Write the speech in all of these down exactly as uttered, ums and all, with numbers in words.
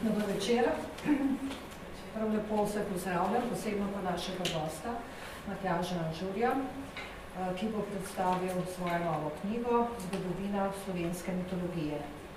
Dober večer. Prav lepo se pozdravljam, posebno pa našega gosta, Matjaža Anžurja, ki bo predstavil svojo novo knjigo Zgodovina slovenske mitologije.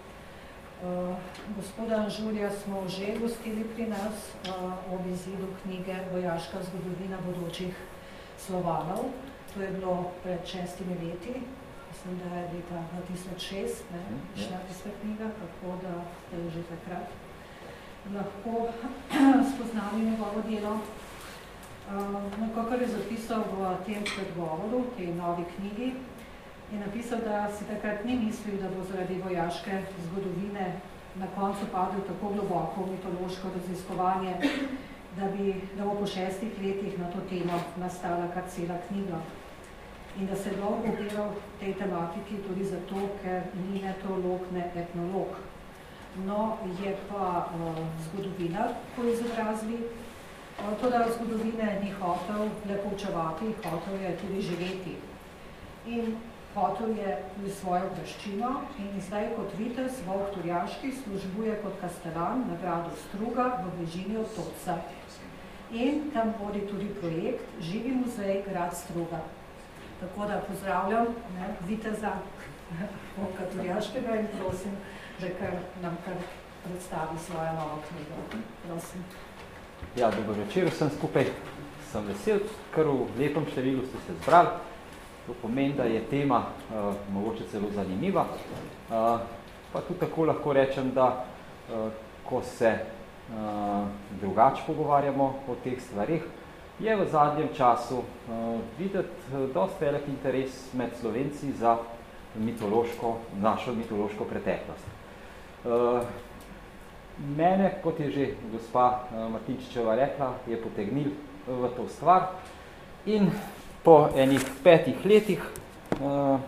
Gospoda Anžurja smo že gostili pri nas ob izidu knjige Vojaška zgodovina bodočih Slovanov. To je bilo pred šestimi leti. Mislim, da je leta dva tisoč šest, ne, šla tista knjiga, tako da je že takrat lahko spoznali njegovo delo. No, kakor je zapisal v tem predgovoru, v tej novi knjigi, je napisal, da si takrat ni mislil, da bo zaradi vojaške zgodovine na koncu padel tako globoko v mitološko raziskovanje, da, bi, da bo po šestih letih na to temo nastala kar cela knjiga. In da se je dolgo upiral tej tematiki tudi zato, ker ni etnolog, ne etnolog. No, je pa uh, zgodovina, ko izobrazili. Uh, to, da zgodovine ni hotel le poučevati, hotel je tudi živeti. In hotel je tudi svojo graščino in zdaj kot vitez Volk Turjaški službuje kot kastelan na gradu Struga v bližini od Tolca. In tam vodi tudi projekt Živi muzej grad Struga. Tako da pozdravljam ne, viteza Volka Turjaškega in prosim, da kar nam kar predstavi svojo novo knjigo. Prosim. Ja, dober večer vsem skupaj. Sem vesel, kar v lepem številu ste se zbrali. To pomeni, da je tema uh, mogoče celo zanimiva. Uh, pa tudi tako lahko rečem, da uh, ko se uh, drugače pogovarjamo o teh stvarih, je v zadnjem času uh, videti uh, dosti velik interes med Slovenci za mitološko, našo mitološko preteklost. Uh, mene, kot je že gospa uh, Martinčičeva rekla, je potegnil v to stvar in po enih petih letih uh,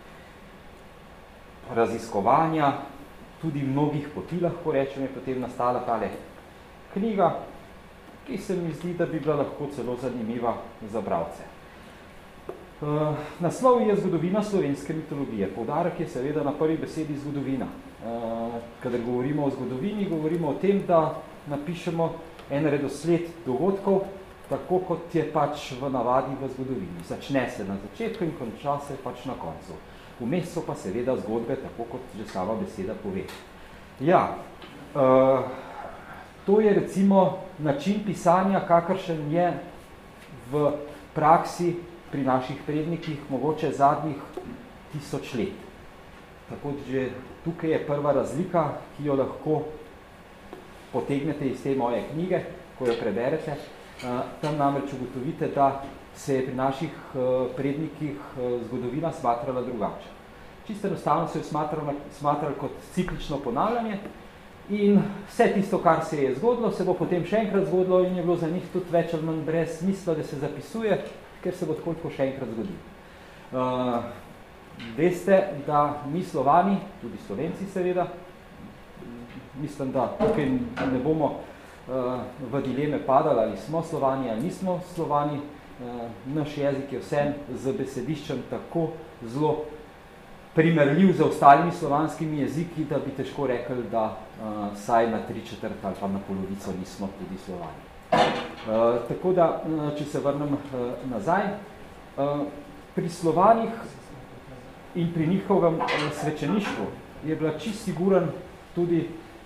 raziskovanja, tudi mnogih poti, lahko rečem, je potem nastala tale knjiga, ki se mi zdi, da bi bila lahko celo zanimiva za bralce. Uh, naslov je Zgodovina slovenske mitologije. Poudarek je seveda na prvi besedi zgodovina. Uh, kadar govorimo o zgodovini, govorimo o tem, da napišemo en redosled dogodkov, tako kot je pač v navadi v zgodovini. Začne se na začetku in konča se pač na koncu. Vmes so pa seveda zgodbe, tako kot že sama beseda pove. Ja, uh, to je recimo način pisanja, kakršen je v praksi pri naših prednikih mogoče zadnjih tisoč let. Tako da že tukaj je prva razlika, ki jo lahko potegnete iz te moje knjige, ko jo preberete. Tam namreč ugotovite, da se je pri naših prednikih zgodovina smatrala drugače. Čisto enostavno se je smatrali, smatrali kot ciklično ponavljanje in vse tisto, kar se je zgodilo, se bo potem še enkrat zgodilo in je bilo za njih tudi več ali manj brez smisla, da se zapisuje, ker se bo tako tako še enkrat zgodilo. Uh, veste, da mi Slovani, tudi Slovenci seveda, mislim, da tukaj ne bomo uh, v dileme padali, ali smo Slovani ali nismo Slovani. Uh, naš jezik je vsem z besediščem tako zelo primerljiv z ostalimi slovanskimi jeziki, da bi težko rekli, da uh, saj na tri četrt ali pa na polovico nismo tudi Slovani. Uh, tako da, uh, če se vrnem uh, nazaj, uh, pri Slovanih in pri njihovem uh, svečeništvu je bila čist siguren tudi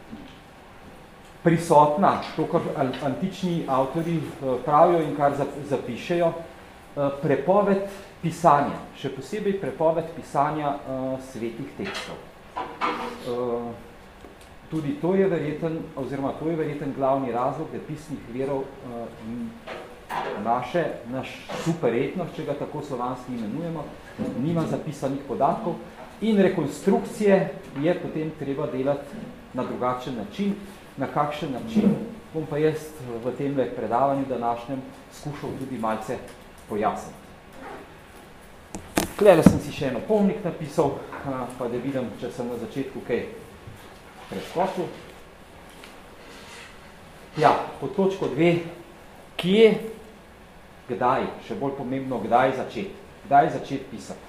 prisotna, to, kar antični avtori uh, pravijo in kar zapišejo, uh, prepoved pisanja, še posebej prepoved pisanja uh, svetih tekstov. Uh, tudi to je verjeten, oziroma to je verjeten glavni razlog, da pisnih verov uh, naše, naš superetnost, če ga tako slovanski imenujemo, nima zapisanih podatkov in rekonstrukcije je potem treba delati na drugačen način, na kakšen način, bom pa jaz v tem predavanju današnjem skušal tudi malce pojasniti. Tukaj sem si še eno pomnik napisal, pa da vidim, če sem na začetku kaj preskočil. Ja, pod točko dve, kje, kdaj, še bolj pomembno, kdaj začeti, kdaj začeti pisati.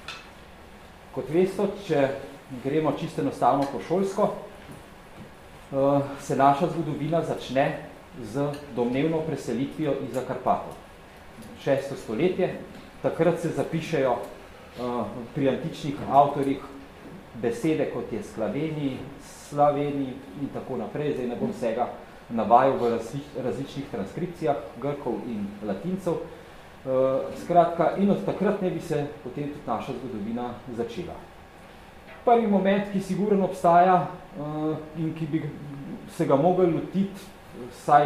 Kot veste, če gremo čisto enostavno po šolsko, se naša zgodovina začne z domnevno preselitvijo iz Karpatov. Šesto stoletje, takrat se zapišejo pri antičnih avtorjih besede, kot je Sklaveni, Slaveni in tako naprej. Zdaj ne bom vsega navajal v različnih transkripcijah Grkov in Latincev. Skratka, in od takrat ne bi se potem tudi naša zgodovina začela. Prvi moment, ki sigurno obstaja in ki bi se ga mogli lotiti vsaj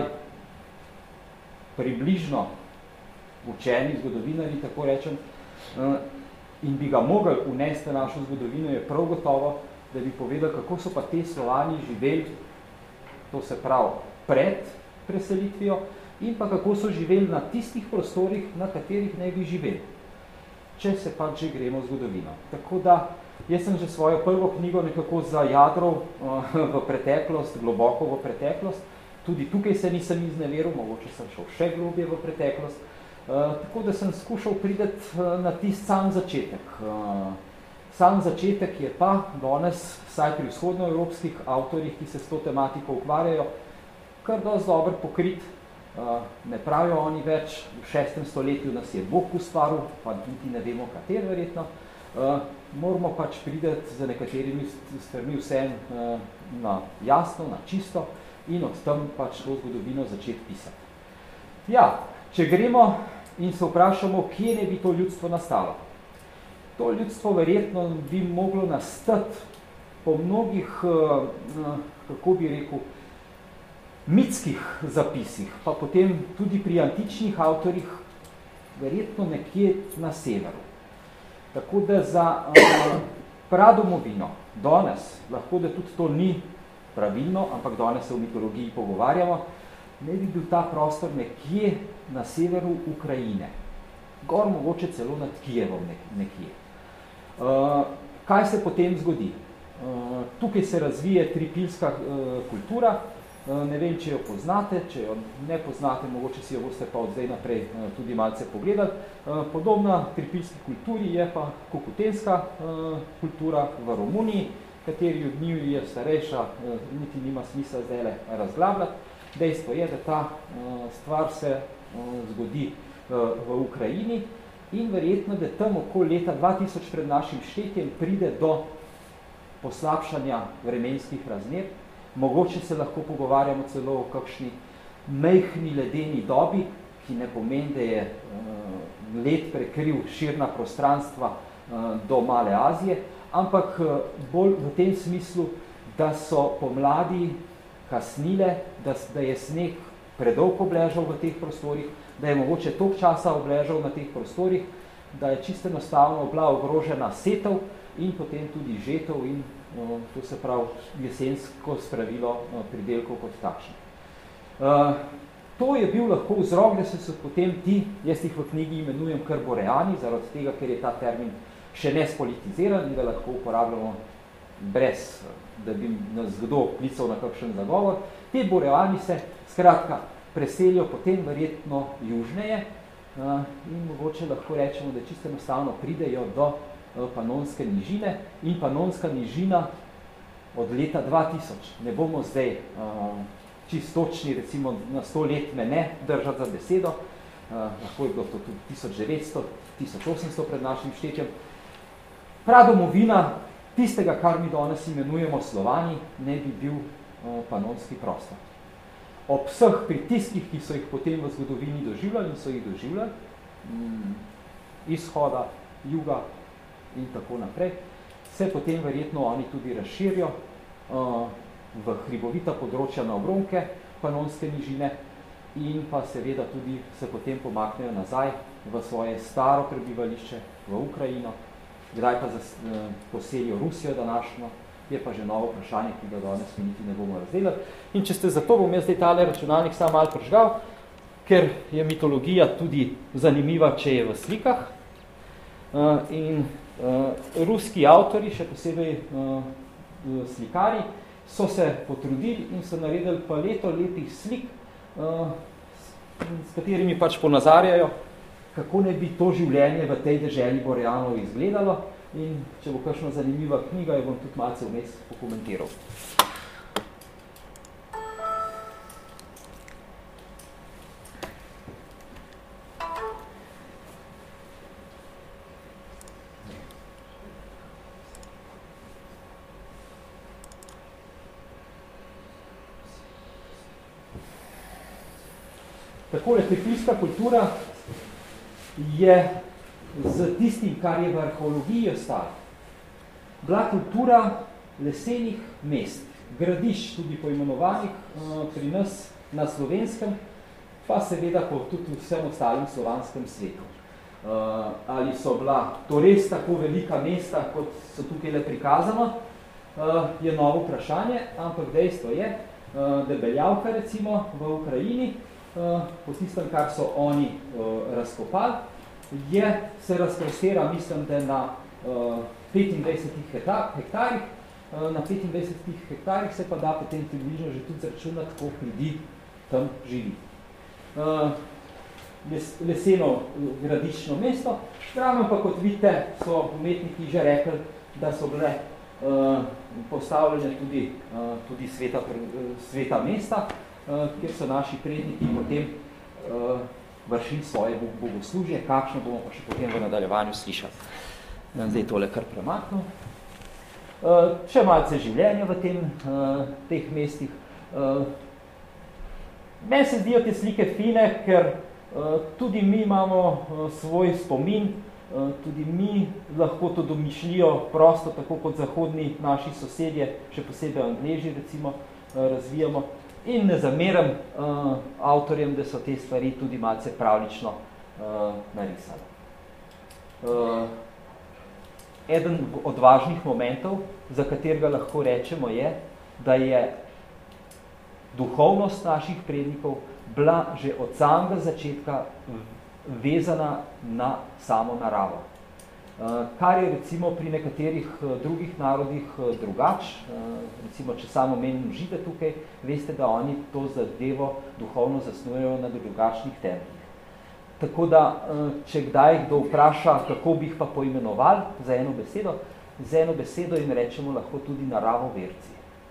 približno učeni zgodovinari, tako rečem, in bi ga mogli unesti na našo zgodovino, je prav gotovo, da bi povedali, kako so pa te Slovani živeli, to se pravi pred preselitvijo, in pa kako so živeli na tistih prostorih, na katerih ne bi živeli, če se pa že gremo zgodovino. Tako da, jaz sem že svojo prvo knjigo nekako zajadral v preteklost, globoko v preteklost, tudi tukaj se nisem izneveril, mogoče sem šel še globje v preteklost, tako da sem skušal priti na tist sam začetek. Sam začetek je pa danes, vsaj pri vzhodnoevropskih avtorjih, ki se s to tematiko ukvarjajo, kar dosti dobro pokrit. Ne pravijo oni več, v šestem stoletju nas je Bog ustvaril, pa niti ne vemo, kater verjetno. Moramo pač prideti z nekaterimi stvarmi vsem na jasno, na čisto in od tam pač to zgodovino začeti pisati. Ja, če gremo in se vprašamo, kje ne bi to ljudstvo nastalo. To ljudstvo verjetno bi moglo nastati po mnogih, kako bi rekel, mitskih zapisih, pa potem tudi pri antičnih avtorjih, verjetno nekje na severu. Tako da za pradomovino danes, lahko da tudi to ni pravilno, ampak danes se v mitologiji pogovarjamo, ne bi bil ta prostor nekje na severu Ukrajine. Gor mogoče celo nad Kijevom nekje. Kaj se potem zgodi? Tukaj se razvije tripilska kultura, ne vem, če jo poznate, če jo ne poznate, mogoče si jo boste pa od zdaj naprej tudi malce pogledali. Podobna tripilski kulturi je pa kokutenska kultura v Romuniji, kateri od njih je starejša, niti nima smisla zdajle razglabljati. Dejstvo je, da ta stvar se zgodi v Ukrajini in verjetno, da tam okoli leta dva tisoč pred našim štetjem pride do poslabšanja vremenskih razmer. Mogoče se lahko pogovarjamo celo o kakšni majhni ledeni dobi, ki ne pomeni, da je led prekril širna prostranstva do Male Azije, ampak bolj v tem smislu, da so pomladi kasnile, da, da je sneg predolgo obležal v teh prostorih, da je mogoče toliko časa obležal na teh prostorih, da je čisto enostavno bila ogrožena setev in potem tudi žetev in to se pravi jesensko spravilo pridelkov kot takšno. To je bil lahko vzrok, da so se potem ti, jaz jih v knjigi imenujem kar boreani, zaradi tega, ker je ta termin še nespolitiziran in ga lahko uporabljamo brez, da bi nas kdo klical na kakšen zagovor. Te boreani se skratka preselijo potem verjetno južneje in mogoče lahko rečemo, da čisto enostavno pridejo do Panonske nižine in Panonska nižina od leta dva tisoč. Ne bomo zdaj čistočni, recimo na sto let me ne držati za besedo, lahko je bilo to tudi tisoč devetsto, tisoč osemsto pred našim štetjem. Pradomovina tistega, kar mi danes imenujemo Slovani, ne bi bil panonski prostor. Ob vseh pritiskih, ki so jih potem v zgodovini doživljali in so jih doživljali, izhoda, juga in tako naprej, se potem verjetno oni tudi razširijo v hribovita področja na obronke Panonske nižine in pa seveda tudi se potem pomaknejo nazaj v svoje staro prebivališče v Ukrajino, kdaj pa poselijo Rusijo današnjo, je pa že novo vprašanje, ki ga danes mi niti ne bomo razdelali. In če ste zato, bom jaz zdaj tale računalnik sam malo pržgal, ker je mitologija tudi zanimiva, če je v slikah. In ruski avtori, še posebej slikari, so se potrudili in so naredili paleto lepih slik, s katerimi pač ponazarjajo, kako ne bi to življenje v tej deželi Boreanov izgledalo. In če bo kakšna zanimiva knjiga, jo bom tudi malce vmes pokomentiral. Takole pripilska kultura je z tistim, kar je v arheologiji ostalo, bila kultura lesenih mest, gradišč tudi poimenovanih pri nas na Slovenskem, pa seveda po tudi vsem ostalim slovanskem svetu. Uh, ali so bila to res tako velika mesta, kot so tukaj le prikazano, uh, je novo vprašanje, ampak dejstvo je, uh, da Beljavka recimo v Ukrajini, uh, po tistem, kar so oni uh, razkopali, je se razprostira, mislim, da na uh, petindvajsetih hektarih, uh, na petindvajsetih hektarih se pa da potem približno že tudi zračunati, koliko ljudi tam živi. Uh, leseno gradiščno mesto, ravno pa kot vidite, so umetniki že rekli, da so bile uh, postavljene tudi, uh, tudi sveta, sveta mesta, uh, kjer so naši predniki potem uh, vršili svoje bogoslužje, kakšno bomo pa še potem v nadaljevanju slišali. Zdaj tole kar premaknil. Uh, še malce življenja v tem, uh, teh mestih. Uh, meni se zdijo te slike fine, ker Uh, tudi mi imamo uh, svoj spomin, uh, tudi mi lahko to domišljijo prosto, tako kot zahodni naši sosedje, še posebej Angleži recimo, uh, razvijamo. In ne zameram uh, avtorjem, da so te stvari tudi malce pravlično uh, narisali. Uh, eden od važnih momentov, za katerega lahko rečemo, je, da je duhovnost naših prednikov bila že od samega začetka vezana na samo naravo. Kar je recimo pri nekaterih drugih narodih drugač, recimo če samo menim Žide tukaj, veste, da oni to zadevo duhovno zasnujejo na drugačnih temeljih. Tako da, če kdaj kdo vpraša, kako bi jih pa poimenovali za eno besedo, za eno besedo jim rečemo lahko tudi naravoverci.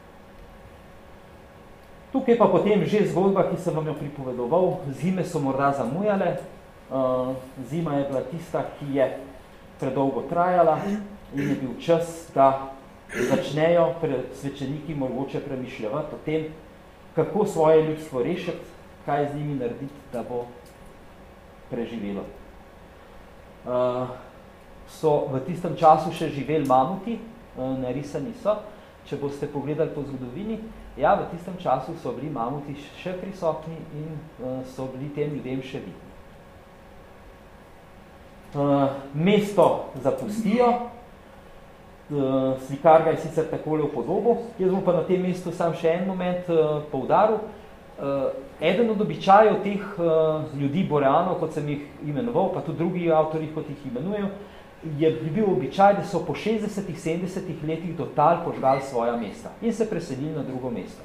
Tukaj pa potem že zgodba, ki sem vam jo pripovedoval, zime so morda zamujale, zima je bila tista, ki je predolgo trajala in je bil čas, da začnejo svečeniki mogoče premišljati o tem, kako svoje ljudstvo rešiti, kaj z njimi narediti, da bo preživelo. So v tistem času še živeli mamuti, narisani so, če boste pogledali po zgodovini, ja, v tistem času so bili mamuti še prisotni in uh, so bili tem ljudem še vidni. Uh, mesto zapustijo, uh, slikar ga je sicer takole v podobo, jaz bom pa na tem mestu sam še en moment uh, poudaril. Uh, eden od običajev teh uh, ljudi, Boreanov, kot sem jih imenoval, pa tudi drugi avtori, kot jih imenujejo, je bil običaj, da so po šestdesetih, sedemdesetih letih do tal požgali svoja mesta in se preselili na drugo mesto.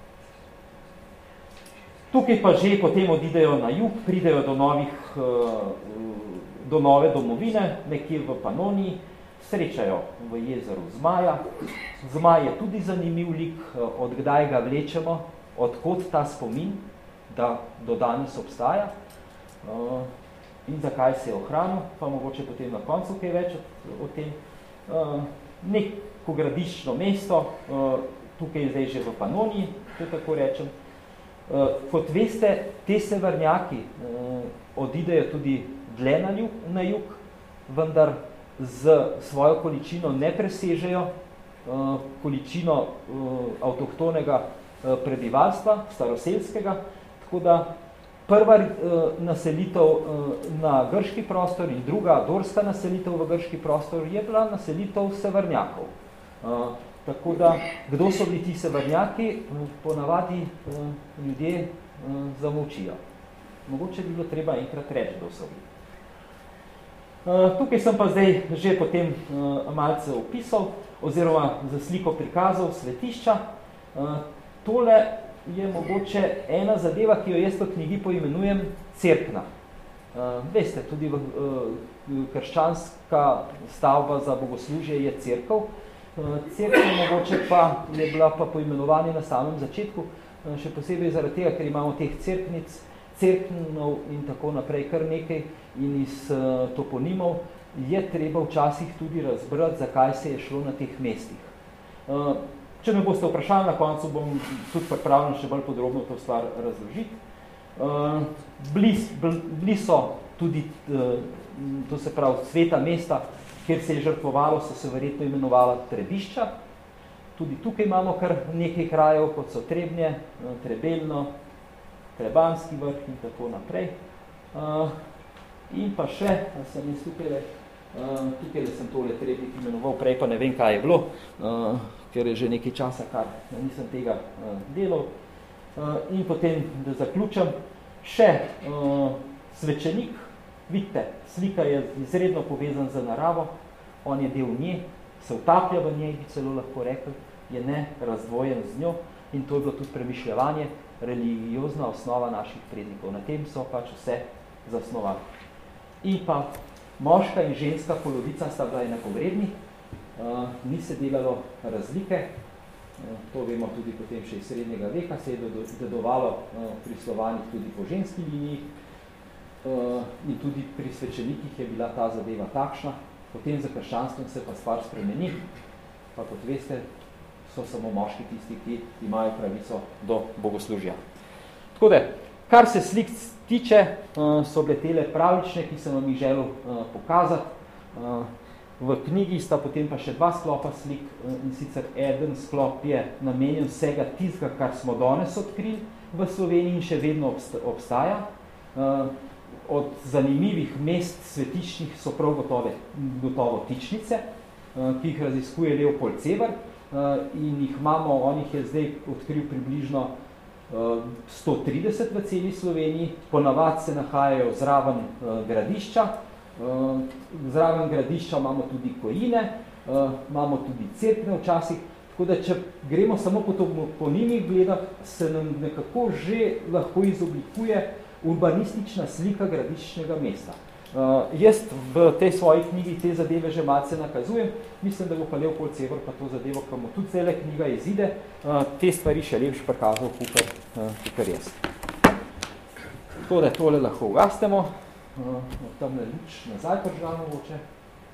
Tukaj pa že potem odidejo na jug, pridejo do, novih, do nove domovine, nekje v Panoniji, srečajo v jezeru Zmaja. Zmaj je tudi zanimiv lik, od kdaj ga vlečemo, odkot ta spomin, da do danes obstaja. In zakaj se je ohranil, pa mogoče potem na koncu kaj več o tem. Neko gradiščno mesto, tukaj je zdaj že v Panoniji, če tako rečem. Kot veste, te severnjaki odidejo tudi dlje na jug, na jug, vendar z svojo količino ne presežejo količino avtohtonega prebivalstva, staroselskega, tako da prva naselitev na grški prostor in druga dorska naselitev v grški prostor je bila naselitev severnjakov. Tako da, kdo so bili ti severnjaki, ponavadi ljudje zamolčijo. Mogoče bi bilo treba enkrat reči, kdo so bili. Tukaj sem pa zdaj že potem malce opisal, oziroma za sliko prikazal svetišča. Tole je mogoče ena zadeva, ki jo jaz v knjigi poimenujem cerkna. Uh, veste, tudi v, uh, krščanska stavba za bogoslužje je cerkev. Uh, cerkev mogoče pa je bila pa poimenovanje na samem začetku, uh, še posebej zaradi tega, ker imamo teh cerknic, cerknov in tako naprej kar nekaj in iz uh, toponimov je treba včasih tudi razbrati, zakaj se je šlo na teh mestih. Uh, Če me boste vprašali, na koncu bom tudi pripravljen še bolj podrobno to stvar razložiti. Uh, bili, bili so tudi, uh, to se pravi, sveta mesta, kjer se je žrtvovalo, so se verjetno imenovala Trebišča. Tudi tukaj imamo kar nekaj krajev, kot so Trebnje, Trebelno, Trebanski vrh in tako naprej. Uh, in pa še, da sem jaz tukaj, uh, tukaj sem tole Trebnik imenoval, prej pa ne vem, kaj je bilo, uh, ker je že nekaj časa, kar nisem tega uh, delal. Uh, in potem, da zaključam, še uh, svečenik, vidite, slika je izredno povezan z naravo, on je del nje, se utaplja v njej, bi celo lahko rekel, je ne razdvojen z njo in to je bilo tudi premišljevanje, religiozna osnova naših prednikov. Na tem so pač vse zasnovali. In pa moška in ženska polovica sta bila enakovredni, uh, ni se delalo razlike, uh, to vemo tudi potem še iz srednjega veka, se je dedovalo uh, pri Slovanih tudi po ženski liniji uh, in tudi pri svečenikih je bila ta zadeva takšna, potem za krščanstvom se pa stvar spremeni, pa kot veste, so samo moški tisti, ki imajo pravico do bogoslužja. Tako da, kar se slik tiče, so bile tele pravične, ki sem vam jih želel pokazati. V knjigi sta potem pa še dva sklopa slik, in sicer eden sklop je namenjen vsega tistega, kar smo danes odkrili v Sloveniji in še vedno obstaja. Od zanimivih mest svetičnih so prav gotove, gotovo tičnice, ki jih raziskuje Leopold Cebar, in jih imamo, on jih je zdaj odkril približno sto trideset v celi Sloveniji, ponavad se nahajajo zraven gradišča, zraven gradišča imamo tudi kojine, imamo tudi cerkve včasih, tako da če gremo samo po toponimih gledati, se nam nekako že lahko izoblikuje urbanistična slika gradiščnega mesta. Uh, jaz v tej svoji knjigi te zadeve že malce nakazujem, mislim, da bo pa Leopold Cebar pa to zadevo, ko mu tudi cele knjiga izide, uh, te stvari še lepš prikazal, kukar, uh, kukar jaz. Tako da tole lahko ugastemo, uh, tamle luč nazaj pržal mogoče.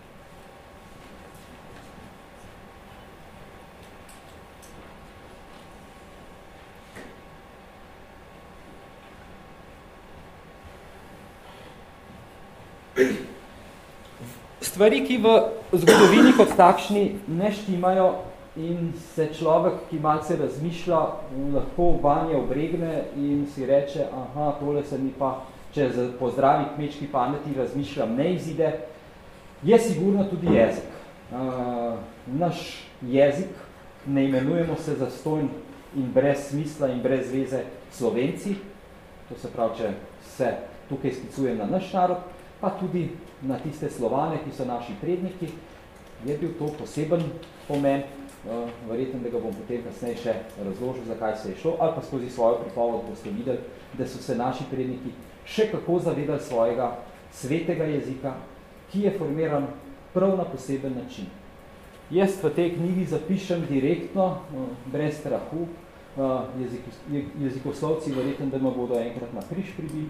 Stvari, ki v zgodovini kot takšni ne štimajo in se človek, ki malce razmišlja, lahko vanje obregne in si reče, aha, tole se mi pa, če po zdravi kmečki pameti razmišljam, ne izide, je sigurno tudi jezik. Uh, naš jezik, ne imenujemo se zastojn in brez smisla in brez veze Slovenci, to se pravi, če se tukaj sklicujem na naš narod, pa tudi na tiste Slovane, ki so naši predniki, je bil to poseben pomen, verjetno, da ga bom potem kasneje še razložil, zakaj se je šlo, ali pa skozi svojo pripoved boste videli, da so se naši predniki še kako zavedali svojega svetega jezika, ki je formiran prav na poseben način. Jaz v tej knjigi zapišem direktno, brez strahu, jezikoslovci verjetno, da me bodo enkrat na križ pribili,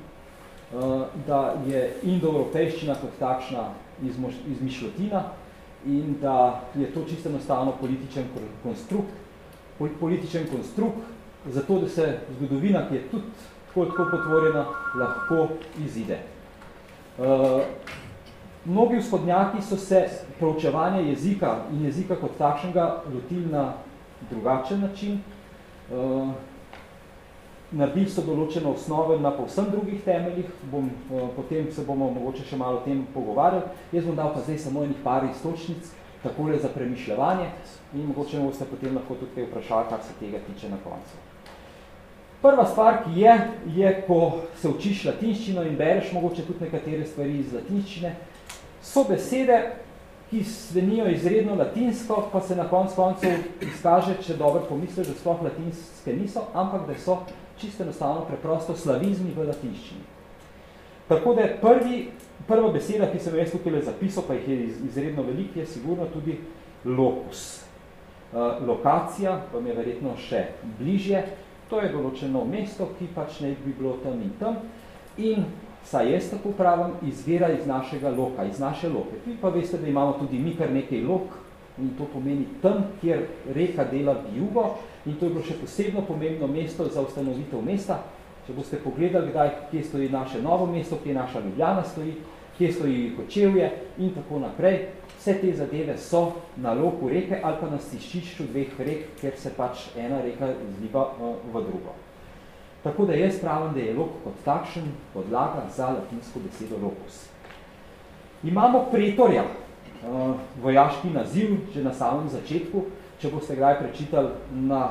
da je indoevropejščina kot takšna izmišljotina in da je to čisto enostavno političen konstrukt, političen konstrukt, zato da se zgodovina, ki je tudi tako, tako potvorjena, lahko izide. Uh, mnogi vzhodnjaki so se proučevanja jezika in jezika kot takšnega lotili na drugačen način. Uh, Naredili so določene osnove na povsem drugih temeljih, bom, uh, potem se bomo mogoče še malo o tem pogovarjali. Jaz bom dal pa zdaj samo enih par istočnic, takole za premišljevanje in mogoče boste potem lahko tudi vprašali, kar se tega tiče na koncu. Prva stvar, ki je, je, ko se učiš latinščino in bereš mogoče tudi nekatere stvari iz latinščine, so besede, ki svenijo izredno latinsko, pa se na konc koncev izkaže, če dobro pomisliš, da sploh latinske niso, ampak da so čisto enostavno preprosto slavizmi v latinščini. Tako da prvi, prva beseda, ki sem jaz tukaj zapisal, pa jih je izredno velik, je sigurno tudi locus. Uh, lokacija, pa mi je verjetno še bližje, to je določeno mesto, ki pač ne bi bilo tam in tam in saj jaz tako pravim, izvira iz našega loka, iz naše loke. Vi pa veste, da imamo tudi mi kar nekaj lok in to pomeni tam, kjer reka dela jugo in to je bilo še posebno pomembno mesto za ustanovitev mesta. Če boste pogledali, kdaj, kje stoji naše Novo mesto, kje naša Ljubljana stoji, kje stoji Kočevje in tako naprej, vse te zadeve so na loku reke ali pa na stiščišču dveh rek, kjer se pač ena reka zliva v drugo. Tako da jaz pravim, da je lok kot takšen podlaga za latinsko besedo locus. Imamo pretorja, vojaški naziv, že na samem začetku, če boste kdaj prečitali na,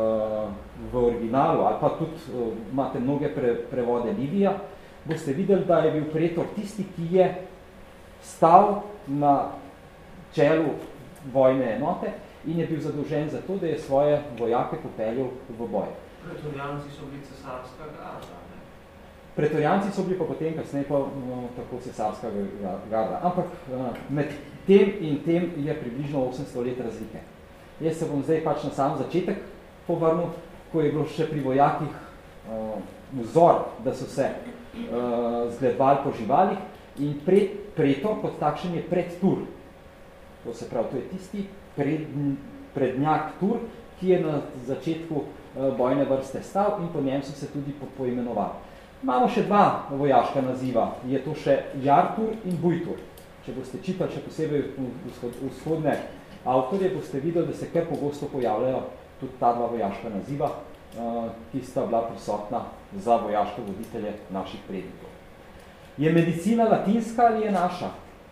v originalu, ali pa tudi imate mnoge pre, prevode Livija, boste videli, da je bil pretor tisti, ki je stal na čelu vojne enote in je bil zadolžen za to, da je svoje vojake popeljal v boj. Pretorijanci so bili cesarska garda, ne? Pretorijanci so bili pa potem kasneje pa no, tako cesarska garda. Ampak med tem in tem je približno osemsto let razlike. Jaz se bom zdaj pač na sam začetek povrnil, ko je bilo še pri vojakih uh, vzor, da so se uh, zgledovali po živalih in pred, pretor kot takšen je predtur. To se pravi, to je tisti pred, prednjak tur, ki je na začetku uh, bojne vrste stal in po njem so se tudi po, poimenovali. Imamo še dva vojaška naziva, je to še Jartur in Bujtur. Če boste čitali še posebej vzhodne avtorje, boste videli, da se kar pogosto pojavljajo tudi ta dva vojaška naziva, ki sta bila prisotna za vojaške voditelje naših prednikov. Je medicina latinska ali je naša?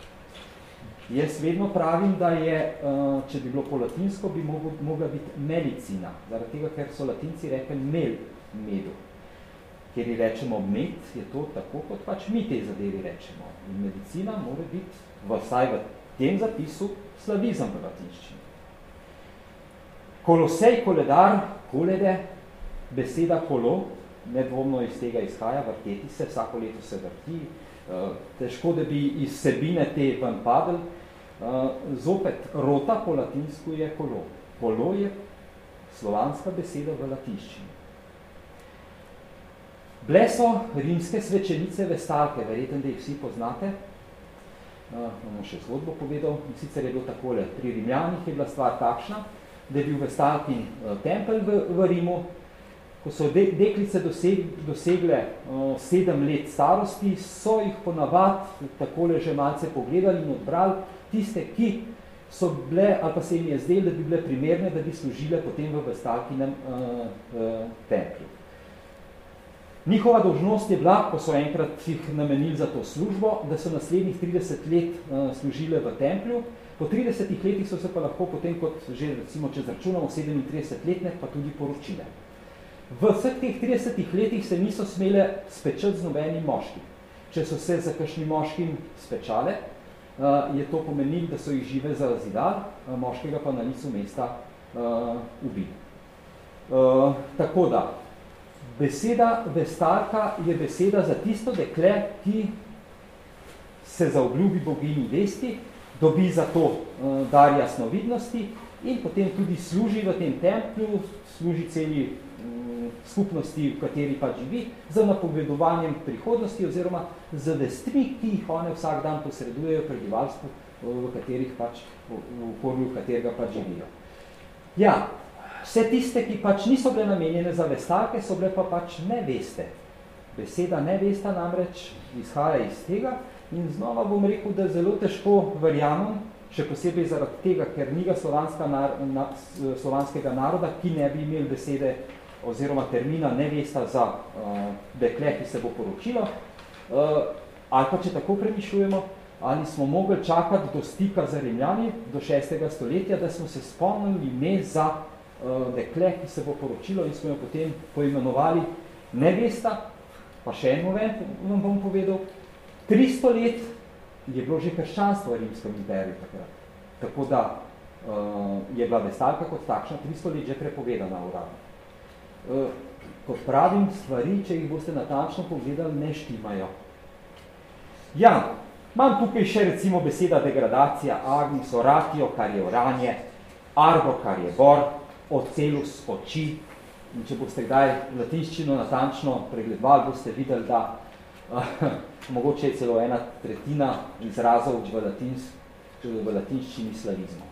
Jaz vedno pravim, da je, če bi bilo po latinsko, bi mogla biti medicina, zaradi tega, ker so latinci rekli mel medu. Ker ji rečemo med, je to tako, kot pač mi te zadevi rečemo. In medicina mora biti, vsaj v tem zapisu, slavizem v latinščini. Kolosej, koledar, kolede, beseda kolo, nedvomno iz tega izhaja, vrteti se, vsako leto se vrti, težko, da bi iz sebine te ven padel. Zopet, rota po latinsku je kolo. Kolo je slovanska beseda v latinščini. Bile so rimske svečenice vestalke, verjetno, da jih vsi poznate. Bomo še zgodbo povedal, in sicer je bilo takole. Pri Rimljanih je bila stvar takšna, da je bil vestalkin tempelj v, v Rimu. Ko so de, deklice doseg, dosegle uh, sedem let starosti, so jih ponavadi takole že malce pogledali in odbrali tiste, ki so bile, ali pa se jim je zdelo, da bi bile primerne, da bi služile potem v vestalkinem uh, uh, templju. Njihova dolžnost je bila, ko so enkrat jih namenili za to službo, da so naslednjih trideset let uh, služile v templju. Po tridesetih letih so se pa lahko potem, kot že recimo, če zračunamo sedemintrideset letne, pa tudi poročile. V vseh teh tridesetih letih se niso smele spečati z nobenim moškim. Če so se za kakšnim moškim spečale, uh, je to pomenilo, da so jih žive zarazidali, uh, moškega pa na licu mesta uh, ubili. Uh, tako da, beseda vestalka je beseda za tisto dekle, ki se zaobljubi bogini vesti, dobi za to uh, dar jasnovidnosti in potem tudi služi v tem templju, služi celi um, skupnosti, v kateri pa živi, za napovedovanjem prihodnosti oziroma z vestmi, ki jih one vsak dan posredujejo prebivalstvu, v katerih pač, v, v okolju, v katerega pač živijo. Ja, vse tiste, ki pač niso bile namenjene za vestalke, so bile pa pač neveste. Beseda nevesta namreč izhaja iz tega in znova bom rekel, da zelo težko verjamem, še posebej zaradi tega, ker niga slovanska nar, na, slovanskega naroda, ki ne bi imeli besede oziroma termina nevesta za uh, dekle, ki se bo poročilo, uh, ali pa če tako premišljujemo, ali smo mogli čakati do stika za Rimljani do šestega stoletja, da smo se spomnili ime za dekle, ki se bo poročilo in smo jo potem poimenovali nevesta, pa še en moment vam bom povedal, tristo let je bilo že krščanstvo v Rimskem imperiju takrat. Tako da uh, je bila vestalka kot takšna tristo let že prepovedana uradno. Uh, kot pravim, stvari, če jih boste natančno pogledali, ne štimajo. Ja, imam tukaj še recimo beseda degradacija, agnis, oratio, kar je oranje, argo, kar je bor, ocelus, oči. In če boste kdaj latinščino natančno pregledovali, boste videli, da uh, mogoče je celo ena tretjina izrazov v, latins, v latinščini slavizmu.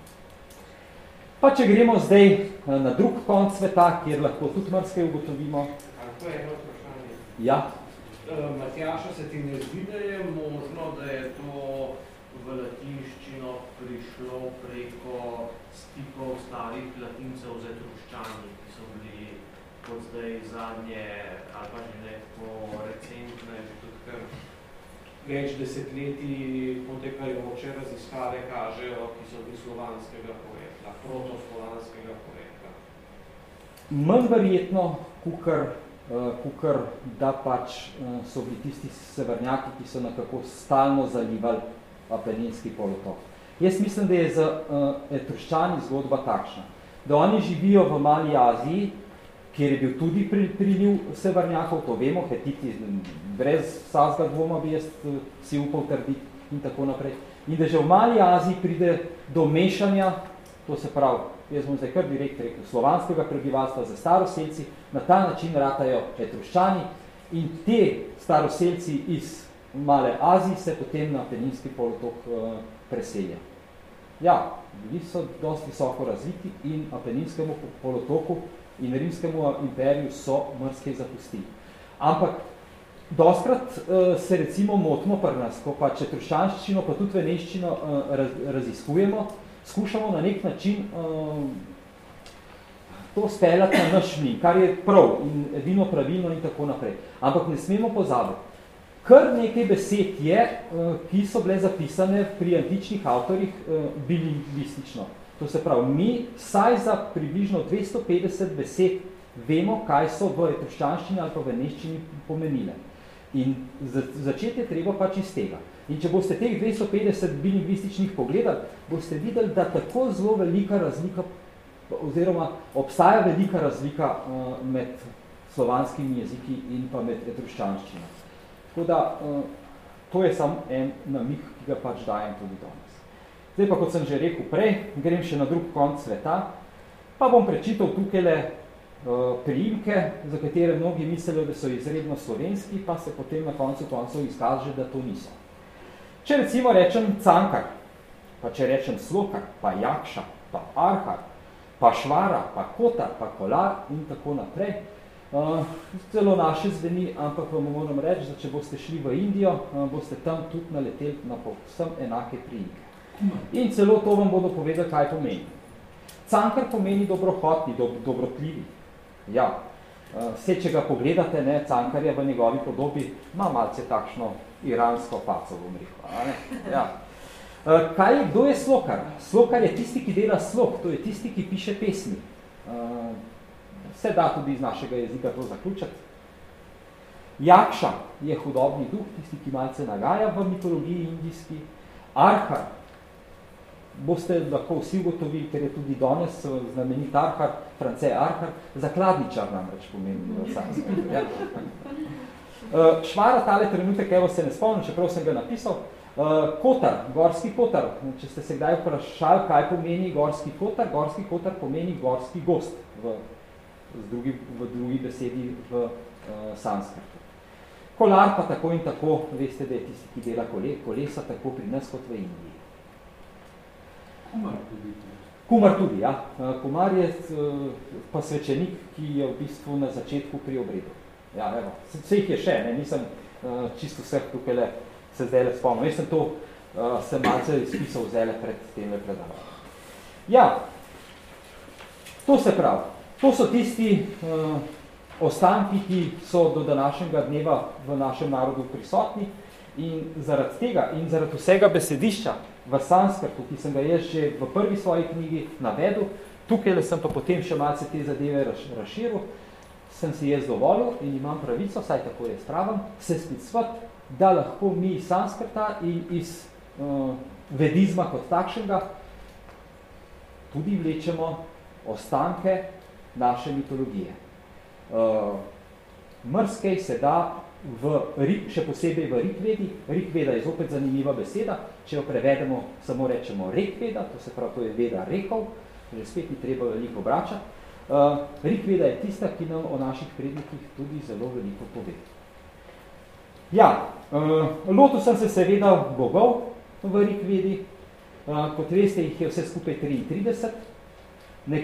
Pa če gremo zdaj na drug konc sveta, kjer lahko tudi marsikaj ugotovimo. To je eno vprašanje. Ja. Matjaša, se ti ne zdi, da je možno, da je to v latinščino prišlo preko stikov starih latincev z etruščani, ki so bili kot zdaj zadnje, ali pa že neko recentne, že tudi kar več desetletij potekajoče raziskave kažejo, ki so bili slovanskega porekla, protoslovanskega porekla. Manj verjetno, kukor, kukor da pač so bili tisti severnjaki, ki so nekako stalno zalivali Apeninski polotok. Jaz mislim, da je za etruščani zgodba takšna, da oni živijo v Mali Aziji, kjer je bil tudi priliv severnjakov, to vemo, Hetiti brez vsakega dvoma bi jaz si upal trditi in tako naprej. In da že v Mali Aziji pride do mešanja, to se pravi, jaz bom zdaj kar direkt rekel, slovanskega prebivalstva za staroselci, na ta način ratajo etruščani in te staroselci iz Male Aziji se potem na Apeninski polotok uh, preselja. Ja, bili so dosti visoko razviti in Apeninskemu polotoku in Rimskemu imperiju so mrske zapustili. Ampak dostkrat uh, se recimo motimo pri nas, ko pa etruščanščino, pa tudi veneščino uh, raz, raziskujemo, skušamo na nek način uh, to speljati na naš min, kar je prav in edino pravilno in tako naprej. Ampak ne smemo pozabiti. Kar nekaj besed je, ki so bile zapisane pri antičnih avtorjih bilingvistično. To se pravi, mi saj za približno dvesto petdeset besed vemo, kaj so v etruščanščini ali pa veneščini pomenile. In začeti je treba pač iz tega. In če boste teh dvesto petdeset bilingvističnih pogledali, boste videli, da tako zelo velika razlika, oziroma obstaja velika razlika med slovanskimi jeziki in pa med etruščanščino. Tako da, to je samo en namig, ki ga pač dajem tudi danes. Zdaj pa, kot sem že rekel prej, grem še na drug konc sveta, pa bom prečital tukajle priimke, za katere mnogi mislijo, da so izredno slovenski, pa se potem na koncu koncev izkaže, da to niso. Če recimo rečem Cankar, pa če rečem Slokar, pa Jakša, pa Arhar, pa Švara, pa Kotar, pa Kolar in tako naprej, Uh, celo naše zveni, ampak vam moram reči, da če boste šli v Indijo, uh, boste tam tudi naleteli na povsem enake priimke. In celo to vam bodo povedali, kaj pomeni. Cankar pomeni dobrohotni, do, dobrotljivi. Ja, uh, vse, če ga pogledate, ne, Cankarja v njegovi podobi ima malce takšno iransko paco, bom rekel. A ne? Ja. Uh, kaj, kdo je Slokar? Slokar je tisti, ki dela slog, to je tisti, ki piše pesmi. Uh, Vse da tudi iz našega jezika to zaključati. Jakša je hudobni duh, tisti, ki malce nagaja v mitologiji indijski. Arhar, boste lahko vsi ugotovili, ker je tudi danes znamenit Arhar, France Arhar, zakladničar namreč pomeni v sanskritu. Ja. Švara tale trenutek, evo se ne spomnim, čeprav sem ga napisal. Kotar, gorski kotar, če ste se kdaj vprašali, kaj pomeni gorski kotar, gorski kotar pomeni gorski gost v Z drugi, v drugi besedi v uh, sanskrtu. Kolar pa tako in tako, veste, da je tisti, ki dela kole, kolesa, tako pri nas kot v Indiji. Kumar tudi. Kumar tudi, ja. Kumar je uh, pa svečenik, ki je v bistvu na začetku pri obredu. Ja, evo. Vse jih je še, ne, nisem uh, čisto vseh tukaj se zdaj spomnil. Jaz sem to uh, sem malce izpisal zdaj pred tem predavanjem. Ja, to se pravi. To so tisti uh, ostanki, ki so do današnjega dneva v našem narodu prisotni in zaradi tega in zaradi vsega besedišča v sanskrtu, ki sem ga jaz že v prvi svoji knjigi navedel, tukaj sem pa potem še malce te zadeve razširil, sem si jaz dovolil in imam pravico, saj tako jaz pravim, se sklicvati, da lahko mi iz sanskrta in iz uh, vedizma kot takšnega tudi vlečemo ostanke naše mitologije. Uh, mrskej se da v, še posebej v Rikvedi. Rikveda je zopet zanimiva beseda. Če jo prevedemo, samo rečemo Rikveda, to se pravi, to je veda rekov, že spet ni treba veliko obračati. Uh, Rikveda je tista, ki nam o naših prednikih tudi zelo veliko pove. Ja, uh, lotil sem se seveda bogov v Rikvedi. Uh, kot veste, jih je vse skupaj triintrideset.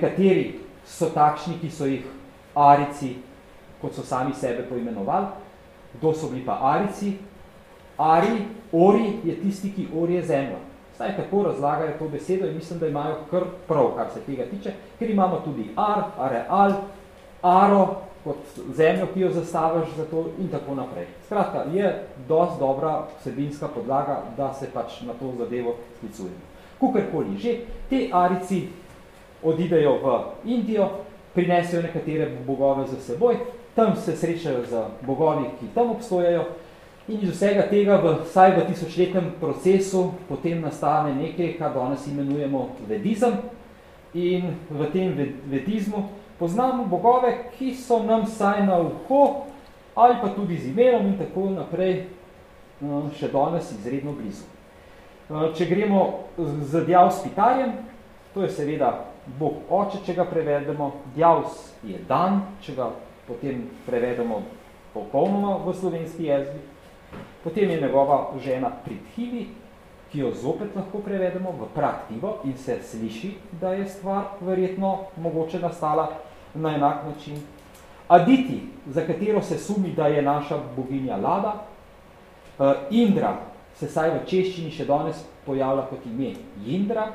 Nekateri so takšni, ki so jih arici, kot so sami sebe poimenovali, Kdo so bili pa Arici? Ari, Ori je tisti, ki orje zemljo. Saj tako razlagajo to besedo in mislim, da imajo kar prav, kar se tega tiče, ker imamo tudi Ar, Areal, Aro, kot zemljo, ki jo zastaviš za to in tako naprej. Skratka, je dosti dobra vsebinska podlaga, da se pač na to zadevo sklicujemo. Kukorkoli že, te Arici odidejo v Indijo, prinesejo nekatere bogove za seboj, tam se srečajo z bogovi, ki tam obstojajo, in iz vsega tega, v, vsaj v tisočletnem procesu, potem nastane nekaj, kar danes imenujemo vedizem. In v tem vedizmu poznamo bogove, ki so nam vsaj na uho, ali pa tudi z imenom in tako naprej, še danes izredno blizu. Če gremo z Djavs Pitarjem, to je seveda bog oče, če ga prevedemo, Djavs je dan, če ga potem prevedemo popolnoma v slovenski jezik. Potem je njegova žena Prithivi, ki jo zopet lahko prevedemo v praktivo in se sliši, da je stvar verjetno mogoče nastala na enak način. Aditi, za katero se sumi, da je naša boginja Lada. Indra se saj v češčini še danes pojavlja kot ime Indra.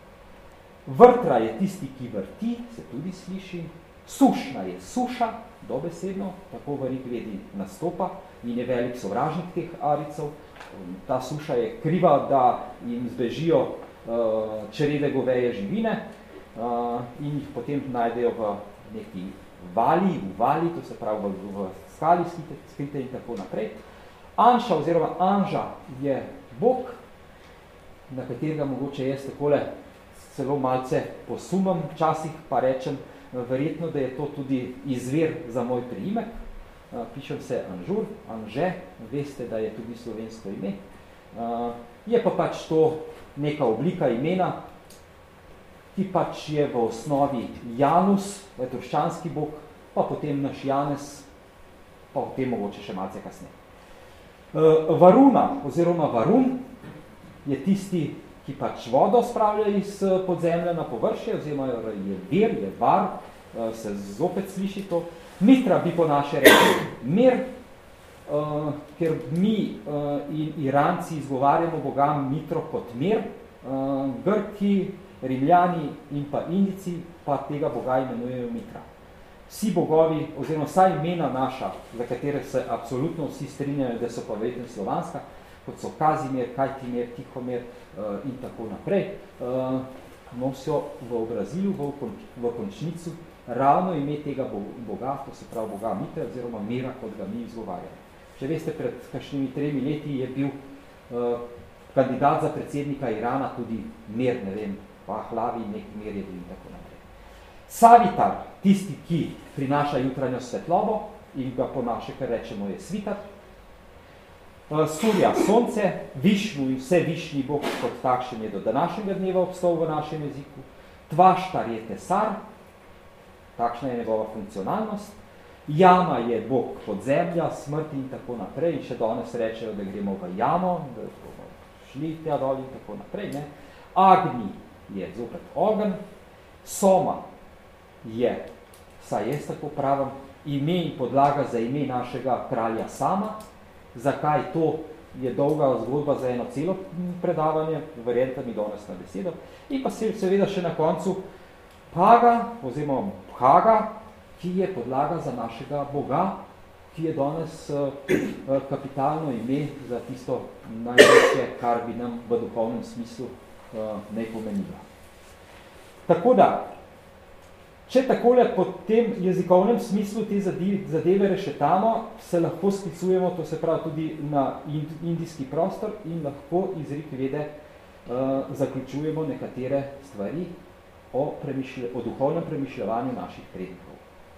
Vrtra je tisti, ki vrti, se tudi sliši. Sušna je suša, dobesedno, tako v Rigvedi nastopa in je velik sovražnik teh Aricov. Ta suša je kriva, da jim zbežijo uh, črede goveje živine uh, in jih potem najdejo v neki vali, v vali, to se pravi v, v skali skrite, skrite in tako naprej. Anša oziroma Anža je bog, na katerega mogoče jaz takole celo malce posumam, včasih pa rečem, verjetno, da je to tudi izvir za moj priimek. Pišem se Anžur, Anže, veste, da je tudi slovensko ime. Je pa pač to neka oblika imena, ki pač je v osnovi Janus, etruščanski bog, pa potem naš Janez, pa potem mogoče še malce kasneje. Varuna oziroma Varun je tisti, ki pač vodo spravlja iz podzemlja na površje, oziroma je vir, je var, se zopet sliši to. Mitra bi po naše rekli mir, ker mi in Iranci izgovarjamo bogam Mitro kot mir, Grki, Rimljani in pa Indici pa tega boga imenujejo Mitra. Vsi bogovi, oziroma vsa imena naša, za katere se absolutno vsi strinjajo, da so pa verjetno slovanska, kot so Kazimir, Kajtimir, Tihomir uh, in tako naprej, uh, nosijo v obrazilu, v, v končnicu, ravno ime tega boga, to se pravi boga Mitra, oziroma Mira, kot ga mi izgovarjamo. Če veste, pred kakšnimi tremi leti je bil uh, kandidat za predsednika Irana tudi Mir, ne vem, Pahlavi, nek Mir je bil in tako naprej. Savitar, tisti, ki prinaša jutranjo svetlobo in ga po naše, kar rečemo, je Svitar. Surja, sonce, Višnu in vse višnji bog kot takšen je do današnjega dneva obstal v našem jeziku. Tvaštar je tesar, takšna je njegova funkcionalnost. Jama je bog podzemlja, smrti in tako naprej. In še danes rečejo, da gremo v jamo, da bomo šli tja dol in tako naprej. Ne? Agni je zopet ogen. Soma je, saj jaz tako pravim, ime in podlaga za ime našega kralja Sama. Zakaj to je dolga zgodba za eno celo predavanje, verjente mi danes na besedo. In pa seveda še na koncu Paga, oziroma Bhaga, ki je podlaga za našega boga, ki je danes uh, kapitalno ime za tisto največje, kar bi nam v duhovnem smislu uh, ne pomenilo. Tako da, če takole po tem jezikovnem smislu te zadeve rešetamo, se lahko sklicujemo, to se pravi tudi na indijski prostor in lahko iz Rigvede uh, zaključujemo nekatere stvari o, o duhovnem premišljevanju naših prednikov.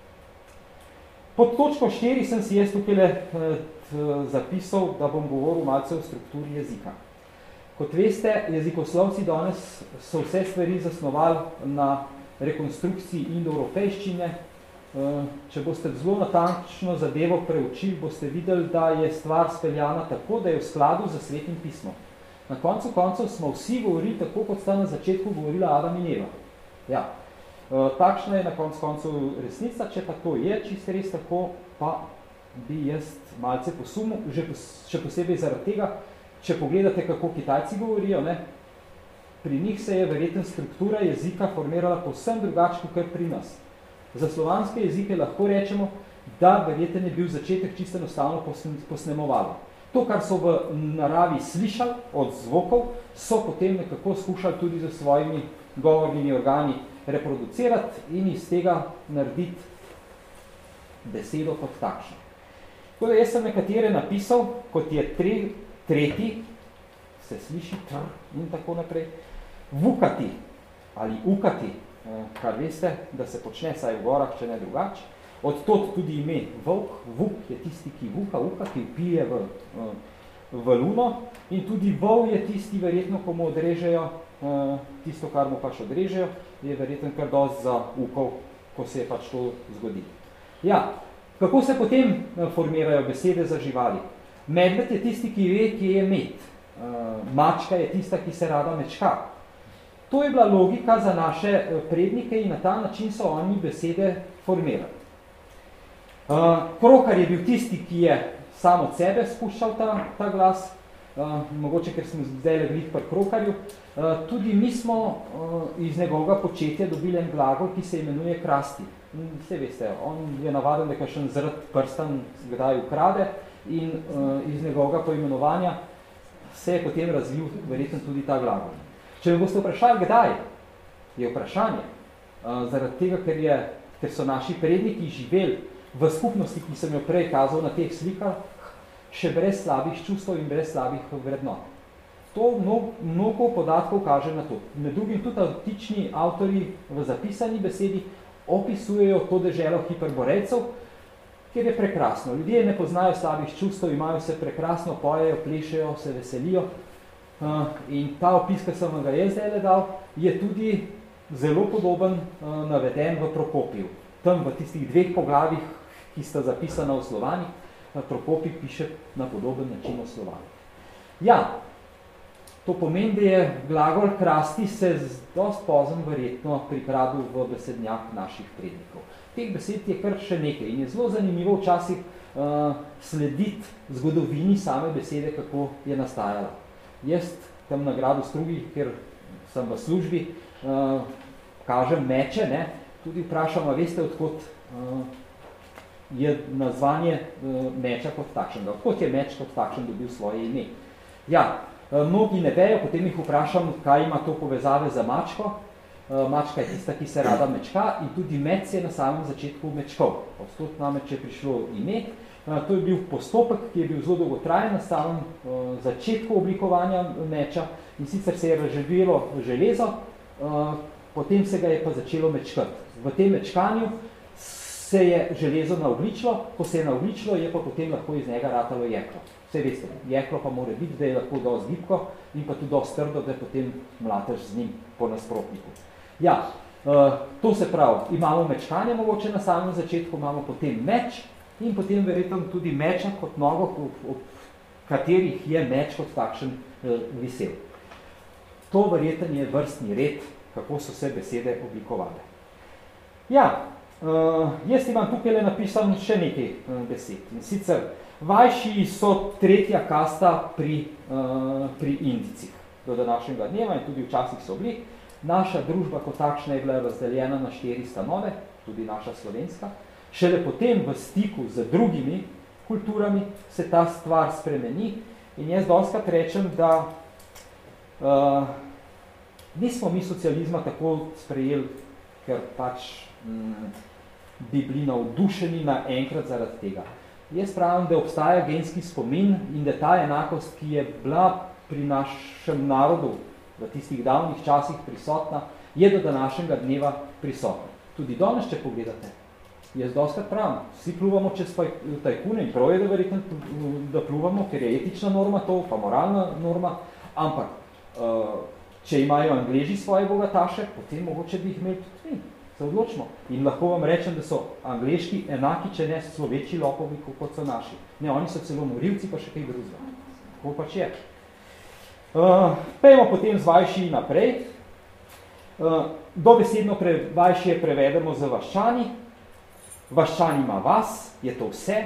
Pod točko štiri sem si jaz tukaj uh, zapisal, da bom govoril malce o strukturi jezika. Kot veste, jezikoslovci danes so vse stvari zasnovali na rekonstrukciji indoevropejščine. Če boste zelo natančno zadevo preučili, boste videli, da je stvar speljana tako, da je v skladu z Svetim pismom. Na koncu koncev smo vsi govorili tako, kot sta na začetku govorila Adam in Eva. Ja. Takšna je na koncu koncev resnica, če pa to je čisto res tako, pa bi jaz malce posumil, že še posebej zaradi tega, če pogledate, kako Kitajci govorijo, ne, pri njih se je verjetno struktura jezika formirala povsem drugače, kot pri nas. Za slovanske jezike lahko rečemo, da verjetno je bil začetek čisto enostavno posnemovalo. To, kar so v naravi slišali od zvokov, so potem nekako skušali tudi za svojimi govornimi organi reproducirati in iz tega narediti besedo kot takšno. Tako da jaz sem nekatere napisal, kot je tre, tretji, se sliši tr in tako naprej, vukati ali ukati, kar veste, da se počne saj v gorah, če ne drugače. Od tod tudi ime volk, vuk je tisti, ki vuka, uka, ki pije v, v luno in tudi vol je tisti, verjetno, ko mu odrežejo tisto, kar mu pač odrežejo, je verjetno kar dosti za ukov, ko se je pač to zgodi. Ja, kako se potem formirajo besede za živali? Medved je tisti, ki ve, ki je med. Mačka je tista, ki se rada mečka. To je bila logika za naše prednike in na ta način so oni besede formirali. Krokar je bil tisti, ki je sam od sebe spuščal ta, ta glas, mogoče, ker smo zdaj glih pri krokarju. Tudi mi smo iz njegovega početja dobili en glagol, ki se imenuje krasti. Vse veste, on je navaden, da kakšen zrd prstan kdaj ukrade in iz njegovega poimenovanja se je potem razvil verjetno tudi ta glagol. Če me boste vprašali, kdaj, je vprašanje. Zaradi tega, ker, je, ker so naši predniki živeli v skupnosti, ki sem jo prej kazal na teh slikah, še brez slabih čustv in brez slabih vrednot. To mnogo, mnogo podatkov kaže na to. Med drugim tudi antični avtorji v zapisani besedi opisujejo to deželo hiperborejcev, kjer je prekrasno. Ljudje ne poznajo slabih čustv, imajo se prekrasno, pojejo, plešejo, se veselijo. In ta opis, ki sem vam ga jaz zdaj dal, je tudi zelo podoben naveden v Prokopiju. Tam v tistih dveh poglavjih, ki sta zapisana v Slovanih, Prokopij piše na podoben način o Slovanih. Ja, to pomeni, da je glagol krasti se dost pozem verjetno pripravil v besednjak naših prednikov. Teh besed je kar še nekaj in je zelo zanimivo včasih uh, slediti zgodovini same besede, kako je nastajala. Jaz tam na gradu Strugi, ker sem v službi, uh, kažem meče, ne, tudi vprašam, a veste, odkot uh, je nazvanje uh, meča kot takšnega. Odkot je meč kot takšen dobil svoje ime. Ja, uh, mnogi ne vejo, potem jih vprašam, kaj ima to povezave za mačko. Uh, mačka je tista, ki se rada mečka in tudi mec je na samem začetku mečkov. Odkot namreč je prišlo ime. Uh, to je bil postopek, ki je bil zelo dolgotrajen na samem uh, začetku oblikovanja meča in sicer se je razživelo železo, uh, potem se ga je pa začelo mečkati. V tem mečkanju se je železo naogličilo, ko se je naogličilo, je pa potem lahko iz njega ratalo jeklo. Vse veste, jeklo pa mora biti, da je lahko dosti gibko in pa tudi dosti trdo, da potem mlateš z njim po nasprotniku. Ja, to se pravi, imamo mečkanje mogoče na samem začetku, imamo potem meč in potem verjetno tudi meča kot nogo, v katerih je meč kot takšen visel. To verjetno je vrstni red, kako so se besede oblikovale. Ja, uh, jaz imam tukaj le napisan še nekaj uh, besed. In sicer, vajši so tretja kasta pri, uh, pri Indicih. Do današnjega dneva in tudi včasih so bili. Naša družba kot takšna je bila razdeljena na štiri stanove, tudi naša slovenska. Šele potem v stiku z drugimi kulturami se ta stvar spremeni. In jaz dostakrat rečem, da uh, nismo mi socializma tako sprejeli, ker pač mm, bi bili navdušeni naenkrat zaradi tega. Jaz pravim, da obstaja genski spomin in da ta enakost, ki je bila pri našem narodu v tistih davnih časih prisotna, je do današnjega dneva prisotna. Tudi danes, če pogledate, jaz dostakrat pravim, vsi pluvamo čez tajkune in prav je, da verjetno, da pluvamo, ker je etična norma to, pa moralna norma, ampak uh, če imajo Angleži svoje bogataše, potem mogoče bi jih imeli tudi mi, se odločimo. In lahko vam rečem, da so angleški enaki, če ne so večji lopovi, kot so naši. Ne, oni so celo morilci, pa še kaj drugega. Tako pač je. Uh, pejmo potem z vajši naprej. Uh, dobesedno pre, vajši je prevedemo z vaščani. Vaščan ima vas, je to vse.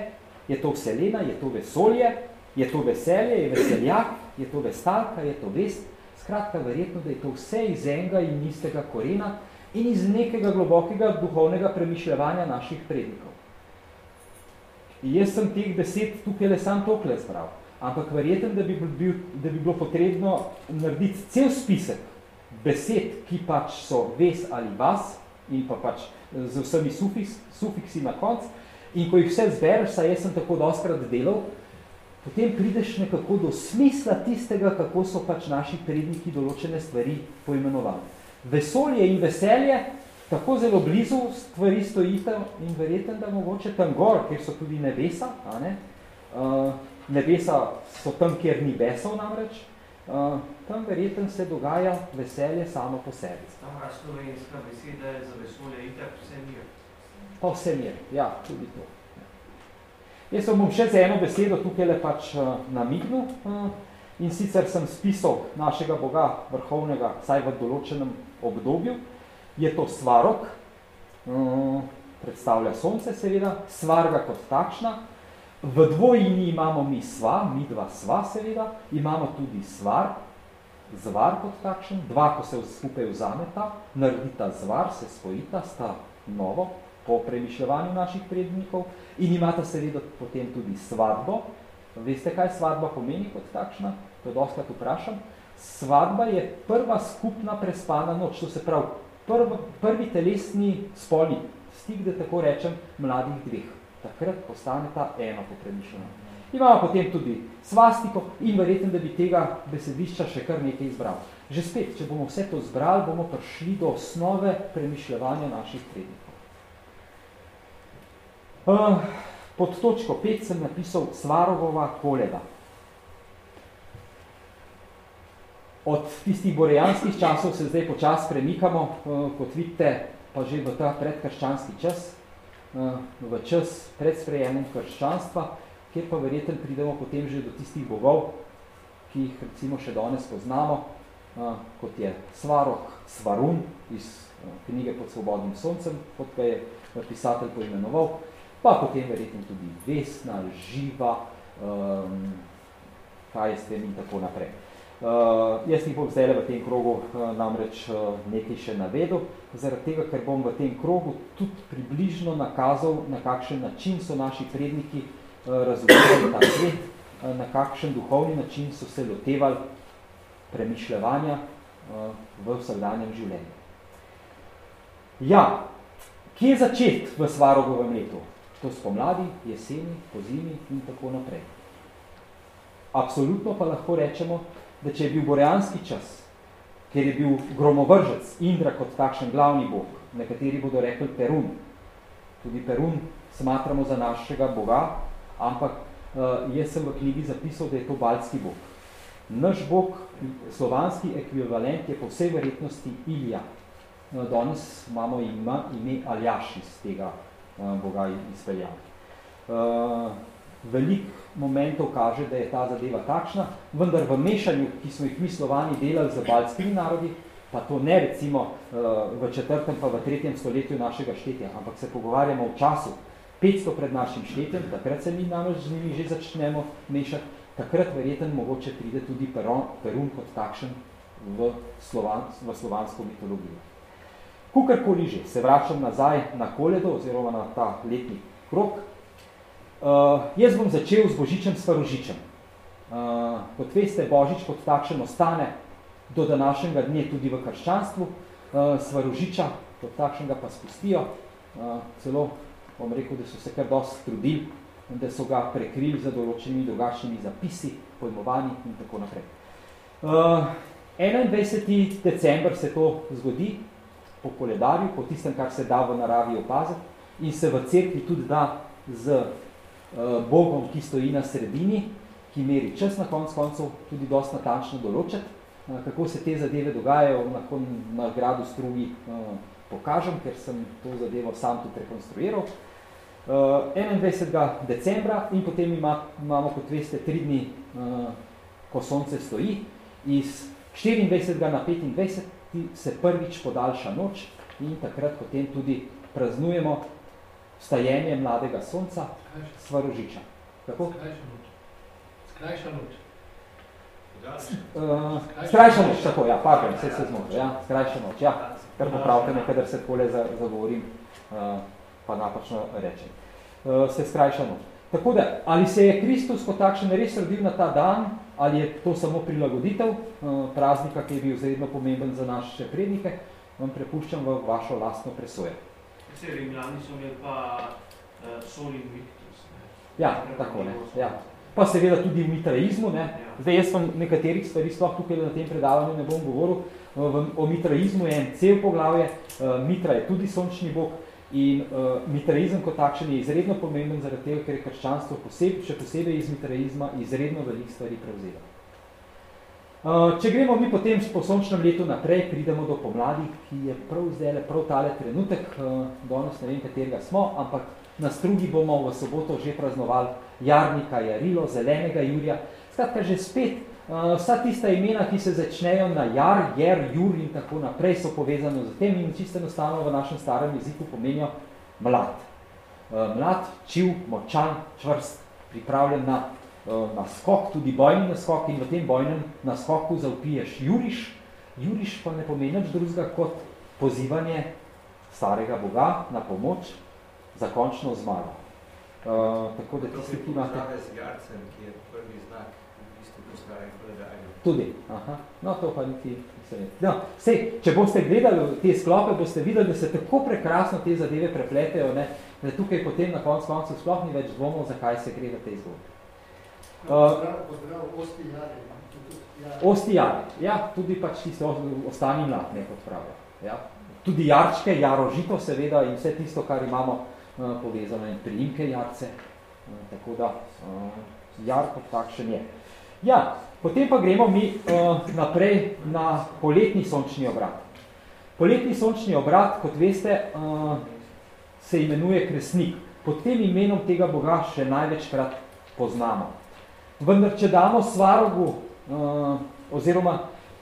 je to vselena, je to vesolje, je to veselje, je veseljak, je to vestalka, je to vest. Skratka, verjetno, da je to vse iz enega in istega korena in iz nekega globokega duhovnega premišljevanja naših prednikov. In jaz sem teh besed tukaj le sam tokle zbral, ampak verjetno, da bi, bil, da bi bilo potrebno narediti cel spisek besed, ki pač so ves ali vas in pa pač z vsemi sufiks, sufiksi na konc, in ko jih vse zbereš, saj jaz sem tako dostkrat delal, potem prideš nekako do smisla tistega, kako so pač naši predniki določene stvari poimenovali. Vesolje in veselje tako zelo blizu stvari stojite in verjetno, da mogoče tam gor, kjer so tudi nebesa, a ne? Uh, nebesa so tam, kjer ni besov namreč, uh, tam verjetno se dogaja veselje samo po sebi. Stara slovenska beseda je za vesolje itak vse mir. Pa vse mir, ja, tudi to. Jaz vam bom še z eno besedo tukaj le pač uh, namignil uh, in sicer sem spisal našega Boga vrhovnega, saj v določenem obdobju. Je to Svarog, uh, predstavlja sonce seveda, Svarga kot takšna. V dvojini imamo mi sva, mi dva sva seveda, imamo tudi Svar, Zvar kot takšen, dva, ko se skupaj vzameta, naredita Zvar, se spojita, sta novo, po premišljevanju naših prednikov in imata seveda potem tudi svadbo. Veste, kaj svadba pomeni kot takšna? To dostkrat vprašam. Svadba je prva skupna prespana noč, to se pravi prv, prvi telesni spolni stik, da tako rečem, mladih dveh. Takrat postaneta eno po premišljenju. Imamo potem tudi svastiko in verjetno, da bi tega besedišča še kar nekaj izbral. Že spet, če bomo vse to zbrali, bomo prišli do osnove premišljevanja naših prednikov. Uh, pod točko pet sem napisal Svarogova koleda. Od tistih borejanskih časov se zdaj počas premikamo, uh, kot vidite, pa že v ta predkrščanski čas, uh, v čas pred sprejemanjem krščanstva, kjer pa verjetno pridemo potem že do tistih bogov, ki jih recimo še danes poznamo, uh, kot je Svarog, Svarun iz uh, knjige Pod svobodnim soncem, kot ga je pisatelj poimenoval, pa potem verjetno tudi Vesna, Živa, um, kaj s tem in tako naprej. Uh, jaz jih bom zdaj v tem krogu uh, namreč uh, nekaj še navedel, zaradi tega, ker bom v tem krogu tudi približno nakazal, na kakšen način so naši predniki uh, razumeli ta svet, uh, na kakšen duhovni način so se lotevali premišljevanja uh, v vsakdanjem življenju. Ja, kje začeti v Svarogovem letu? To spomladi, jeseni, pozimi in tako naprej. Absolutno pa lahko rečemo, da če je bil borejanski čas, ker je bil gromovržec, Indra kot takšen glavni bog, nekateri bodo rekli Perun. Tudi Perun smatramo za našega boga, ampak uh, jaz sem v knjigi zapisal, da je to baltski bog. Naš bog, slovanski ekvivalent je po vsej verjetnosti Ilija. Uh, danes imamo ima, ime Aljaš iz tega Boga izpeljal. Uh, velik momentov kaže, da je ta zadeva takšna, vendar v mešanju, ki smo jih mi Slovani delali z baltskimi narodi, pa to ne recimo uh, v četrtem pa v tretjem stoletju našega štetja, ampak se pogovarjamo v času petsto pred našim štetjem, takrat se mi namreč z njimi že začnemo mešati, takrat verjetno mogoče pride tudi Perun, Perun kot takšen v, slovan, v slovansko mitologijo. Kukarkoli že, se vračam nazaj na koledo oziroma na ta letni krog. Uh, jaz bom začel z Božičem Svarožičem. Uh, kot veste, Božič kot takšen ostane do današnjega dne tudi v krščanstvu. Uh, Svarožiča kot takšnega pa spustijo. Uh, celo bom rekel, da so se kar dosti trudili, da so ga prekrili za določenimi drugačnimi zapisi, pojmovanji in tako naprej. Uh, enaindvajseti december se to zgodi, po koledarju, po tistem, kar se da v naravi opaziti in se v cerkvi tudi da z uh, Bogom, ki stoji na sredini, ki meri čas na konc koncev, tudi dosti natančno določiti, uh, kako se te zadeve dogajajo, lahko na gradu Strugi uh, pokažem, ker sem to zadevo sam tudi rekonstruiral. Uh, enaindvajsetega decembra in potem ima, imamo, kot veste, tri dni, uh, ko sonce stoji, iz štiriindvajsetega na petindvajset se prvič podaljša noč in takrat potem tudi praznujemo vstajenje mladega sonca, Svarožiča. Tako? Skrajša noč. Skrajša noč. Uh, skrajša noč, tako, ja, pardon, vse se zmotil, ja, skrajša noč, ja, kar popravite me, kadar se takole zagovorim, uh, pa napačno rečem. Uh, se skrajša noč. Tako da, ali se je Kristus kot takšen res rodil na ta dan, ali je to samo prilagoditev uh, praznika, ki je bil izredno pomemben za naše prednike, vam prepuščam v vašo lastno presojo. Vse Rimljani so imeli pa uh, Sol Invictus. Ne? Ja, tako ne, ja. Pa seveda tudi v mitraizmu, ne. Zdaj, jaz vam nekaterih stvari sploh tukaj na tem predavanju ne bom govoril. V, o mitraizmu je en cel poglavje, Mitra je tudi sončni bog in uh, mitraizem kot takšen je izredno pomemben zaradi tega, ker je krščanstvo posebej, še posebej iz mitraizma izredno veliko stvari prevzela. Uh, če gremo mi potem po sončnem letu naprej, pridemo do pomladi, ki je prav zdaj, prav tale trenutek, uh, danes ne vem, katerega smo, ampak na Strugi bomo v soboto že praznovali Jarnika, Jarilo, Zelenega Jurja. Skratka, že spet uh, vsa tista imena, ki se začnejo na Jar, Jer, Jur in tako naprej, so povezane z tem in čisto enostavno v našem starem jeziku pomenijo mlad. Uh, mlad, čiv, močan, čvrst, pripravljen na, uh, na skok, tudi bojni naskok in v tem bojnem naskoku zaupiješ Juriš. Juriš pa ne pomeni nič drugega kot pozivanje starega Boga na pomoč za končno zmago. Uh, tako da tisti, ki imate... z jarcem, ki je prvi znak, v bistvu po starem koledarju. Tudi, aha. No, to pa niti se ne. No, sej, če boste gledali te sklope, boste videli, da se tako prekrasno te zadeve prepletejo, ne, da tukaj potem na koncu koncu sploh ni več dvomov, zakaj se gre v tej zgodbi. Pozdrav, pozdrav, Osti Jari. Osti Jari, ja, tudi pač tisti ostani mlad, ne kot pravijo. Ja. Tudi jarčke, jarožito seveda in vse tisto, kar imamo povezano in priimke jarce, tako da uh, jar kot takšen je. Ja, potem pa gremo mi uh, naprej na poletni sončni obrat. Poletni sončni obrat, kot veste, uh, se imenuje Kresnik. Pod tem imenom tega Boga še največkrat poznamo. Vendar, če damo Svarogu, uh, oziroma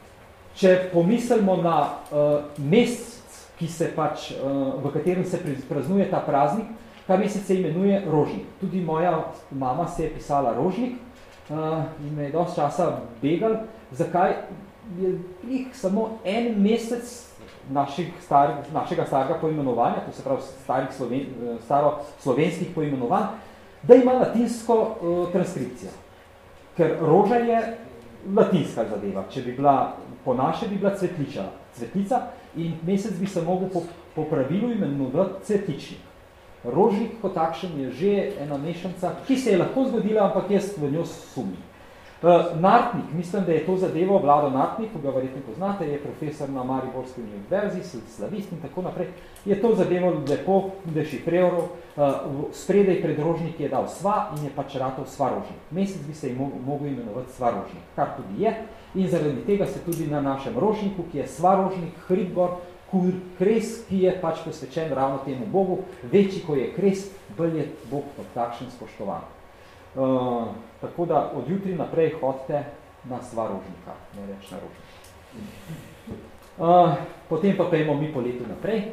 če pomislimo na uh, mesec, ki se pač, v katerem se praznuje ta praznik, ta mesec se imenuje Rožnik. Tudi moja mama se je pisala Rožnik in me je dosti časa begal, zakaj je jih samo en mesec naših star, našega starega poimenovanja, to se pravi starih sloven, staro slovenskih poimenovanj, da ima latinsko uh, transkripcijo. Ker roža je latinska zadeva. Če bi bila, po naše bi bila cvetliča, cvetlica, in mesec bi se mogel po, po pravilu imenovati cvetičnik. Rožnik kot takšen je že ena mešanca, ki se je lahko zgodila, ampak jaz v njo sumim. Uh, Nartnik, mislim, da je to zadevo Vlado Nartnik, ko ga verjetno poznate, je profesor na Mariborski univerzi, slavist in tako naprej, je to zadevo lepo dešifreral, uh, spredaj pred rožnik je dal sva in je pač ratov Svarožnik. Mesec bi se jim mogel imenovati Svarožnik, kar tudi je, in zaradi tega se tudi na našem rožniku, ki je Svarožnik, Hribgor, kur, kres, ki je pač posvečen ravno temu Bogu, večji, ko je kres, bolj je Bog kot takšen spoštovan. Uh, tako da od jutri naprej hodite na Svarožnika, ne reč na rožnik. Uh, potem pa pejmo mi po letu naprej.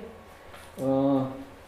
Uh,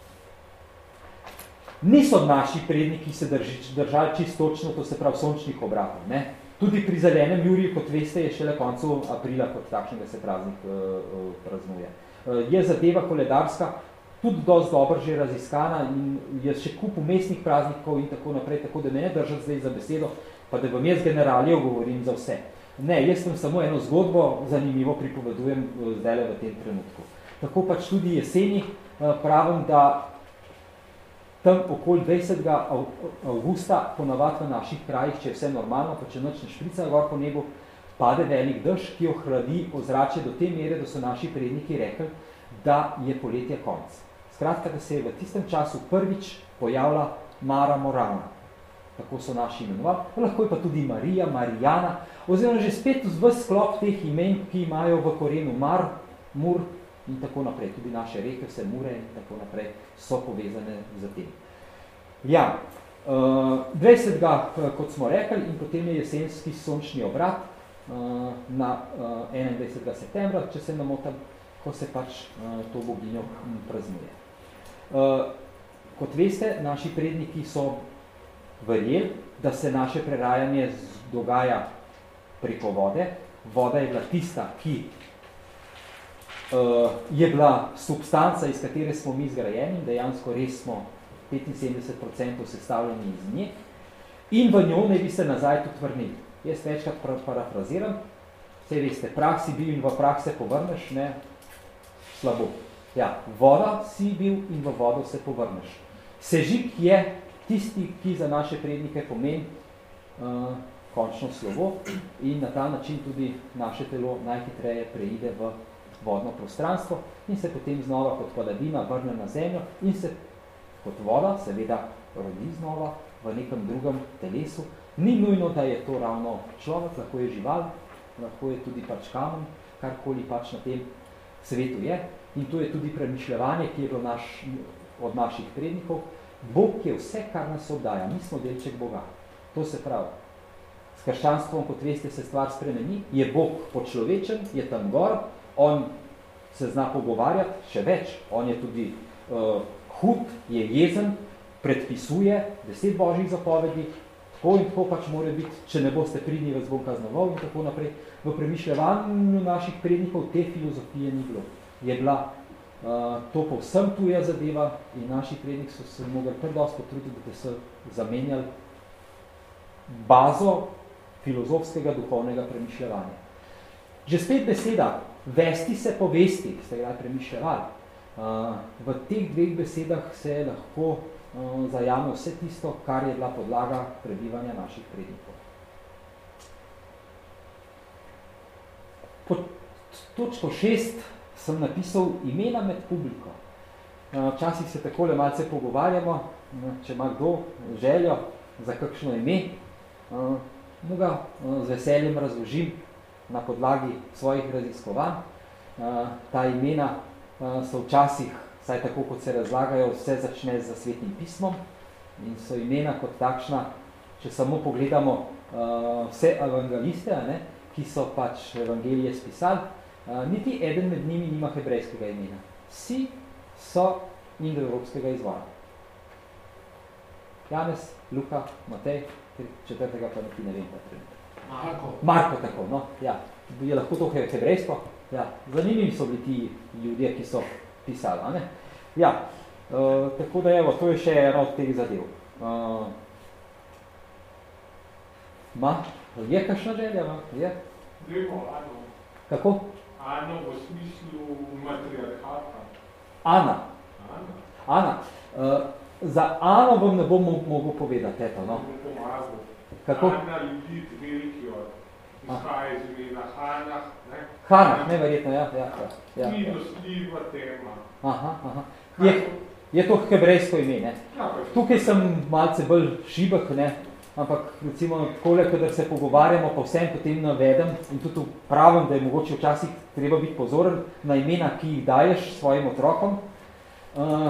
niso naši predniki se drži, držali čistočno, to se pravi sončnih obratov. Ne? Tudi pri zelenem Juriju, kot veste, je šele koncu aprila kot takšnega se praznik uh, uh, praznuje. Uh, je zadeva koledarska, tudi dosti dobro že raziskana in je še kup umestnih praznikov in tako naprej, tako da ne držati zdaj za besedo, pa da vam jaz generalijo govorim za vse. Ne, jaz sem samo eno zgodbo zanimivo pripovedujem zdaj v tem trenutku. Tako pač tudi jeseni pravim, da tam okoli dvajsetega avgusta ponavadi v naših krajih, če je vse normalno, pa če noč ne šprica gor po nebu, pade velik dež, ki ohladi ozračje do te mere, da so naši predniki rekli, da je poletje konc. Skratka, da se je v tistem času prvič pojavila Mara Morana. Tako so naši imenovali. Lahko je pa tudi Marija, Marijana, oziroma že spet v sklop teh imen, ki imajo v korenu Mar, Mur in tako naprej. Tudi naše reke, vse Mure in tako naprej so povezane z tem. Ja, dvajsetega, kot smo rekli, in potem je jesenski sončni obrat na enaindvajsetega septembra, če se namotam, ko se pač to boginjo praznuje. Uh, kot veste, naši predniki so verjeli, da se naše prerajanje dogaja preko vode. Voda je bila tista, ki uh, je bila substanca, iz katere smo mi zgrajeni, dejansko res smo petinsedemdeset procentov sestavljeni iz nje, in v njo ne bi se nazaj tudi vrnili. Jaz večkrat parafraziram, vse veste, prah si bil in v prah se povrneš, ne, slabo. Ja, voda si bil in v vodo se povrneš. Sežig je tisti, ki za naše prednike pomeni uh, končno slovo in na ta način tudi naše telo najhitreje preide v vodno prostranstvo in se potem znova kot padavina vrne na zemljo in se kot voda seveda rodi znova v nekem drugem telesu. Ni nujno, da je to ravno človek, lahko je žival, lahko je tudi pač kamen, karkoli pač na tem svetu je. In to je tudi premišljevanje, ki je bilo naš, od naših prednikov. Bog je vse, kar nas obdaja. Mi smo delček Boga. To se pravi. S krščanstvom, kot veste, se stvar spremeni. Je Bog počlovečen, je tam gor, on se zna pogovarjati, še več. On je tudi uh, hud, je jezen, predpisuje deset božjih zapovedi, tako in tako pač mora biti, če ne boste pridni, vas bom kaznoval in tako naprej. V premišljevanju naših prednikov te filozofije ni bilo. Je bila uh, to povsem tuja zadeva in naši prednik so se mogli kar dosti potruditi, da so zamenjali bazo filozofskega duhovnega premišljevanja. Že spet beseda, vesti se povesti, ste ga premišljevali. Uh, v teh dveh besedah se lahko uh, zajame vse tisto, kar je bila podlaga prebivanja naših prednikov. Pod točko šest sem napisal imena med publiko. Včasih se takole malce pogovarjamo, če ima kdo željo za kakšno ime, mu ga z veseljem razložim na podlagi svojih raziskovanj. Ta imena so včasih, saj tako kot se razlagajo, vse začne z Svetim pismom in so imena kot takšna, če samo pogledamo vse evangeliste, ne, ki so pač evangelije spisali, Uh, niti eden med njimi nima hebrejskega imena. Vsi so indoevropskega izvora. Janez, Luka, Matej, četrtega pa niti ne vem pa trenutek. Marko. Marko tako, no, ja. Je lahko to hebrejsko? Ja. Zanimivi so bili ti ljudje, ki so pisali, a ne? Ja, uh, tako da evo, to je še eno od teh zadev. Uh, ma, je kakšna želja, ma? Je? Dajmo, Ano. Kako? Ana v smislu matriarhata. Ana. Ana. Ana. Uh, za Ano vam ne bom mogel povedati, eto, no. Kako? Ana Lidit Velkior. Izhaja iz imena Hanah, ne? Hanah, neverjetno, ja, ja, ja. ja Ni ja. dosljiva tema. Aha, aha. Je, je to hebrejsko ime, ne? Ja, tukaj sem malce bolj šibek, ne? Ampak recimo takole, kadar se pogovarjamo, pa vsem potem navedem in tudi pravim, da je mogoče včasih treba biti pozoren na imena, ki jih daješ svojim otrokom. Uh,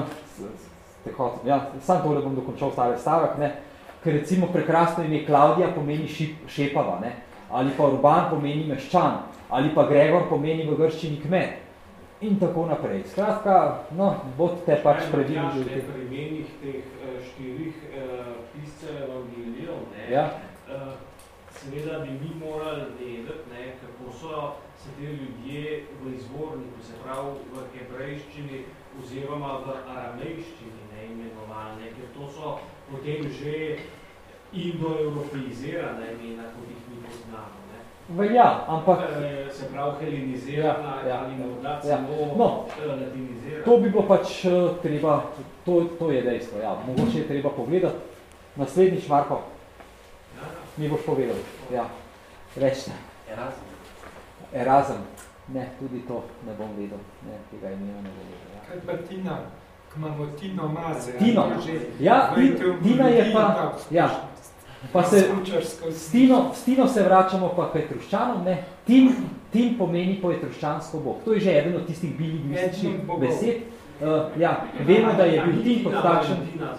ja, sam tole bom dokončal stave stavek, ne? Ker recimo prekrasno ime Klaudija pomeni šip, šepava, ne? Ali pa Urban pomeni meščan, ali pa Gregor pomeni v grščini kmet. In tako naprej. Skratka, no, bodite pač previdni že v teh. Pri imenih teh štirih piscev evangelijev, ne, ja. seveda bi mi morali vedeti, ne, kako so se te ljudje v izvorniku, se pravi v hebrejščini oziroma v aramejščini, ne, imenovali, ker to so potem že indoevropeizirane imena, kot jih mi poznamo. Velja, ampak... Se pravi helenizirana ja, ja, ali morda celo ja. no, latinizirana. To bi bilo pač treba, to, to je dejstvo, ja. Mogoče je treba pogledati. Naslednjič, Marko, ja. mi boš povedal. Ja. Rečne. Erasm. Erasm. Ne, tudi to ne bom vedel. Ne, tega imena ne bom vedel. Ja. Kaj pa Tina? Ko imamo Tino Maze. Tino. Ja, Tina je pa... Ja. Pa se, s Tino, s Tino se vračamo pa k etruščanom, ne? Tin, tin pomeni poetruščansko bog. To je že eden od tistih bilingvističnih besed. Uh, ja, vemo, da je bil Tin kot takšen.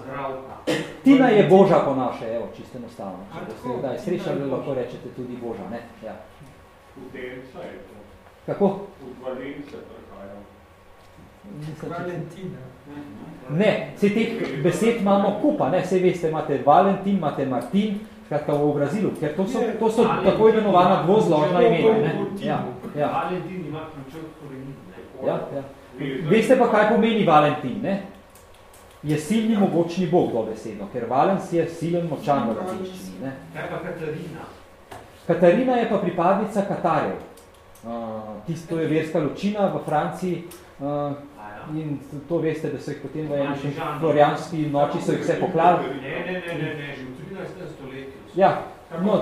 Tina je Boža po naše, evo, čisto enostavno. Da je srečali, lahko rečete tudi Boža, ne? Ja. Udenca je to. Kako? Od Valence prihajam. Valentina. Ne, vse teh besed imamo kupa, ne, vse veste, imate Valentin, imate Martin, skratka v Brazilu, ker to so, to so tako imenovana dvozložna imena. Ne? Ja, ja. Valentin ima ključev korenin. Ja, ja. Veste pa, kaj pomeni Valentin, ne? Je silni mogočni bog dobesedno, ker Valens je silen močan v latinščini, ne? Kaj pa Katarina? Katarina je pa pripadnica Katarjev. Uh, tisto je verska ločina v Franciji uh, in to veste, da so jih potem v eni florijanski noči so jih vse poklali. Ne, ne, ne, ne, ne, že v trinajstem stoletju. Ja, no,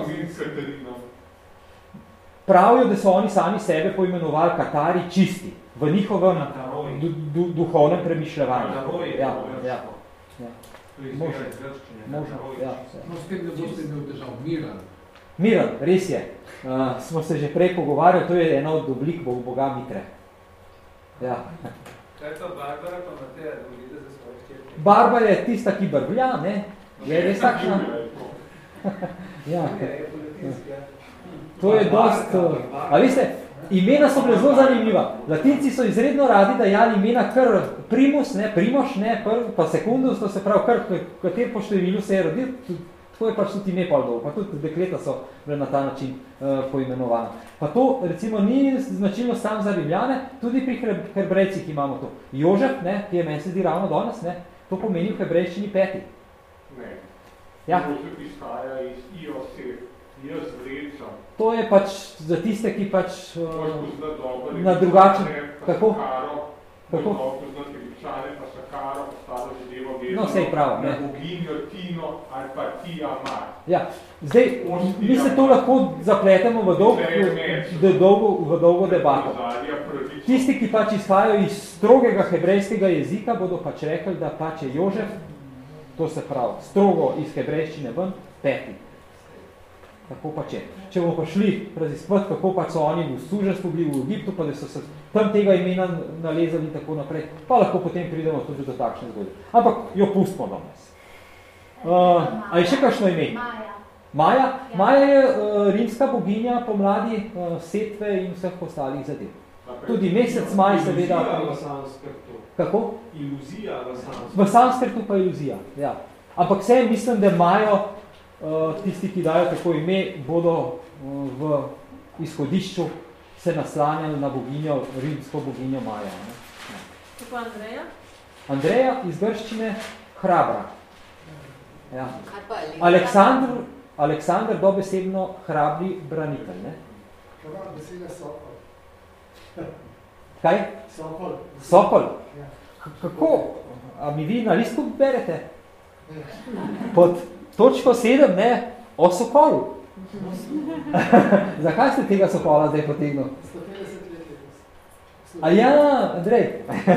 pravijo, da so oni sami sebe poimenovali Katari čisti, v njihovem du, du, duhovnem premišljevanju. Ja, ja, ja. Možno, možno, ja. No, spet ne boste imel držav, Miran. Miran, res je. Uh, smo se že prej pogovarjali, to je ena od oblik boga Mitre. Ja. Kaj je to Barbara, pa Mateja, da volite za svoje hčerke? Barbara je tista, ki brblja, ne? Je res takšna? Ja. To je dost... A veste, imena so bile zelo zanimiva. Latinci so izredno radi dajali imena kar primus, ne, primoš, ne, prv, pa sekundus, to se pravi, kar, kater po številu se je rodil, tako je pač tudi ime pol dolgo, pa tudi dekleta so bile na ta način uh, poimenovane. Pa to, recimo, ni značilno sam za Rimljane, tudi pri hebrejcih imamo to. Jožef, ne, ki je meni se zdi ravno danes, ne, to pomeni v hebrejščini peti. Ne. Ja. Jožef izhaja iz Iosef, jaz vrečam. To je pač za tiste, ki pač uh, na na drugačen, kako? Kako? Poznati Ličane, pa Sakaro, ostalo zadevo vezano no, sej prav, na ne. boginjo Tino ali pa Tiamat. Ja, zdaj, mi se to lahko zapletemo v, dolg, v, dolgo, v dolgo debato. Tisti, ki pač izhajajo iz strogega hebrejskega jezika, bodo pač rekli, da pač je Jožef, to se pravi, strogo iz hebrejščine ven, peti. Tako pač je. Če bomo pa šli raziskovati, kako pač so oni v suženstvu bili v Egiptu, pa da so se tam tega imena nalezali in tako naprej, pa lahko potem pridemo tudi do takšne zgodbe. Ampak jo pustimo danes. Uh, a je še kakšno ime? Maja. Maja? Maja je uh, rimska boginja pomladi uh, setve in vseh ostalih zadev. Tudi mesec maj seveda. Iluzija v sanskrtu. Kako? Iluzija v sanskrtu. V sanskrtu pa iluzija, ja. Ampak vse mislim, da imajo uh, tisti, ki dajo tako ime, bodo uh, v izhodišču se naslanjali na boginjo, rimsko boginjo Maja. Ne? Kako Andreja? Andreja iz grščine hrabra. Ja. Aleksandr, Aleksandr dobesedno hrabri branitelj. Ne? Kaj beseda Sokol? Kaj? Sokol. Sokol? Ja. Kako? A mi vi na listu berete? Pod točko sedem, ne? O Sokolu. Zakaj ste tega Sokola zdaj potegnil? sto petdeset let. A ja, Andrej.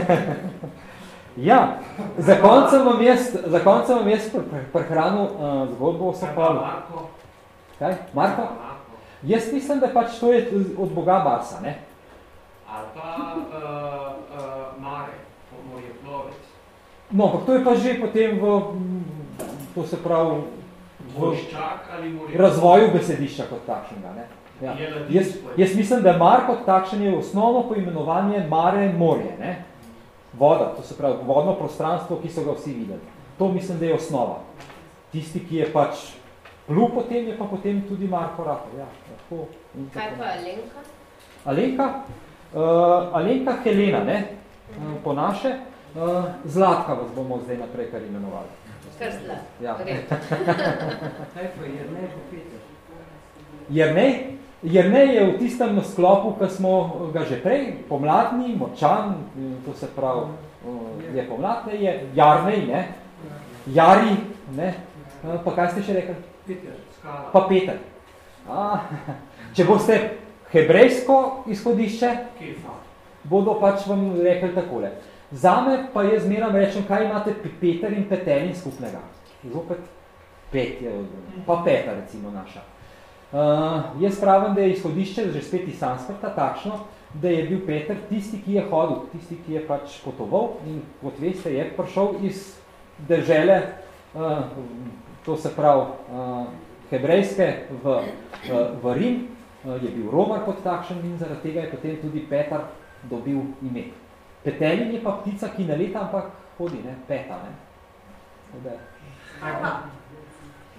Ja, za koncem vam jaz, za koncem vam jaz prehranil uh, zgodbo o Sokolu. Marko? Kaj? Marko? Marko. Jaz mislim, da pač to je od boga Barsa, ne? Ali pa uh, uh, Mare, morjeplovec. No, pa to je pa že potem v, to se pravi, Vojščak ali morjeplovec? Razvoju besedišča kot takšnega, ne? Ja. Jaz, jaz mislim, da Mar kot takšen je osnovno poimenovanje Mare morje, ne? Voda, to se pravi vodno prostranstvo, ki so ga vsi videli. To mislim, da je osnova. Tisti, ki je pač plul potem, je pa potem tudi Marko Rato. Ja, lahko. Kaj pa Alenka? Alenka? Uh, Alenka Helena, ne? Uh, po naše. Uh, Zlatka vas bomo zdaj naprej kar imenovali. Kar zlat. Ja. Kaj pa Jernej pa Peter? Jernej? Jernej je v tistem sklopu, ki smo ga že prej, pomladni, močan, to se pravi, je pomladne, je Jarnej, ne? Jari, ne? Pa kaj ste še rekli? Peter, Skala. Pa Peter. A, če boste hebrejsko izhodišče, Kefa. bodo pač vam rekli takole. Zame pa jaz zmeram rečem, kaj imate Peter in Petelin skupnega. Zopet pet je, pa peta recimo naša. Uh, jaz pravim, da je izhodišče že spet iz sanskrta takšno, da je bil Peter tisti, ki je hodil, tisti, ki je pač potoval in kot veste, je prišel iz dežele, uh, to se pravi uh, hebrejske v, uh, v Rim, uh, je bil Romar kot takšen in zaradi tega je potem tudi Petar dobil ime. Petelin je pa ptica, ki ne leta, ampak hodi, ne, peta, ne. Kaj pa?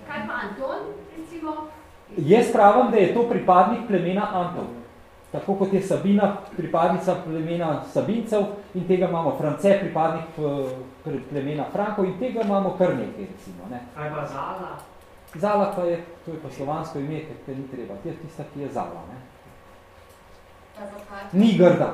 Kaj pa Anton, recimo? Jaz pravim, da je to pripadnik plemena Antov. Tako kot je Sabina pripadnica plemena Sabincev in tega imamo France, pripadnik plemena Frankov in tega imamo kar nekaj, recimo. Ne. Kaj pa Zala? Zala pa je, to je pa slovansko ime, ker ni treba. To je tista, ki je Zala. Ne. Ni grda.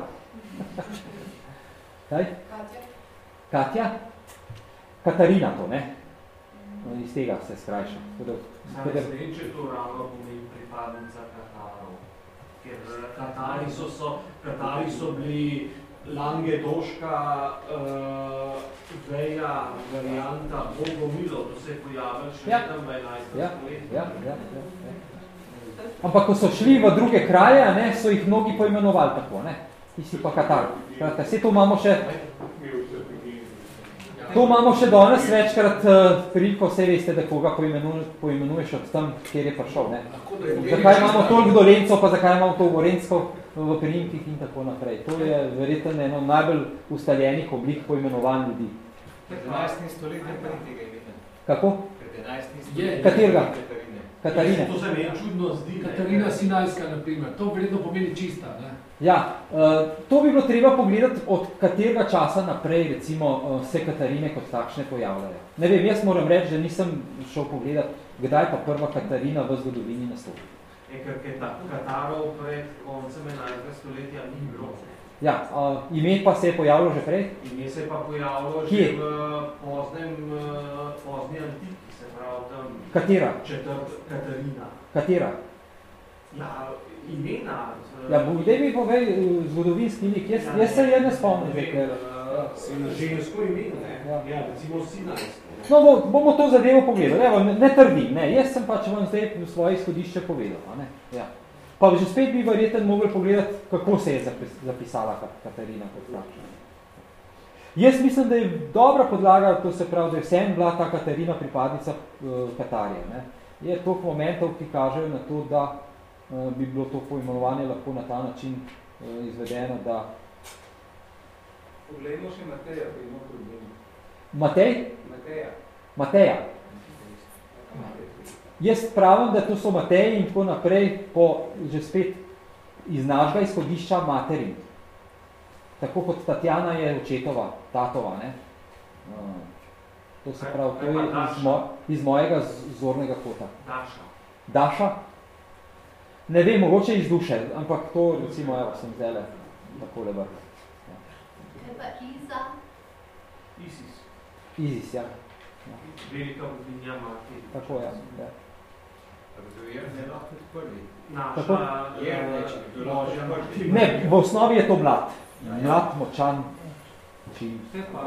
Kaj? Katja. Katja? Katarina to, ne? Iz tega se skrajša. Zdaj, zdaj, če to ravno pomeni pripadnica Katarov. Ker Katari so, so, Katari so bili Langedoška uh, veja, varianta Bogomilov, to se je pojavil še ja. tam v enajstem ja. stoletju. Ja, ja, ja, ja. Ampak ko so šli v druge kraje, ne, so jih mnogi poimenovali tako, ne? Ti si pa Katar. Vse to imamo še... To imamo še danes večkrat priliko, vse veste, da koga poimenuješ od tam, kjer je prišel. Ne? Zakaj imamo toliko dolencov, pa zakaj imamo to gorenskov v priimkih in tako naprej. To je verjetno eno najbolj ustaljenih oblik poimenovanj ljudi. Pred enajstim stoletjem pa ni tega imena. Kako? Pred enajstim stoletjem. Katerega? Katarine. To se meni čudno zdi. Katarina Sinajska, na primer. To vredno pomeni čista, ne? Ja, to bi bilo treba pogledati, od katerega časa naprej, recimo, se Katarine kot takšne pojavljajo. Ne vem, jaz moram reči, da nisem šel pogledati, kdaj pa prva Katarina v zgodovini nastopi. Je, ker Katarov pred koncem enajstega stoletja ni bilo. Ja, ime pa se je pojavilo že prej? Ime se je pa pojavilo Kje? že v poznem, pozni antiki, se pravi tam... Katera? Četrt Katarina. Katera? Ja, imena. Ja, daj mi povej zgodovinski lik, jaz, jaz se je ne spomnim. Ker, uh, žensko ime, ne? Ja, ja recimo Sinajsko. No, bo, bomo to zadevo pogledali, Evo, ne, ne trdim, ne, jaz sem pač vam zdaj v svoje izhodišče povedal. A ne? Ja. Pa že spet bi verjetno mogli pogledati, kako se je zapisala Katarina kot takšna. Jaz mislim, da je dobra podlaga, to se pravi, da je vsem bila ta Katarina pripadnica uh, Katarije. Ne? Je toliko momentov, ki kažejo na to, da uh, bi bilo to poimenovanje lahko na ta način uh, izvedeno, da... Poglejmo še Mateja, pa ima problemi. Matej? Mateja. Mateja. Jaz pravim, da to so Mateji in tako naprej po že spet iz našega izhodišča materin. Tako kot Tatjana je očetova, tatova, ne? Uh, to se pravi, to je iz, mo iz mojega zornega kota. Daša. Daša? Ne vem, mogoče iz duše, ampak to, recimo, evo, sem zdajle takole vrl. Ja. Kaj pa Iza? Isis. Isis, ja. ja. Velika boginja mati. Tako, ja. ja. Ne lahko odprli. Naša ložja mati. Ne, v osnovi je to mlad. Mlad, močan, čim.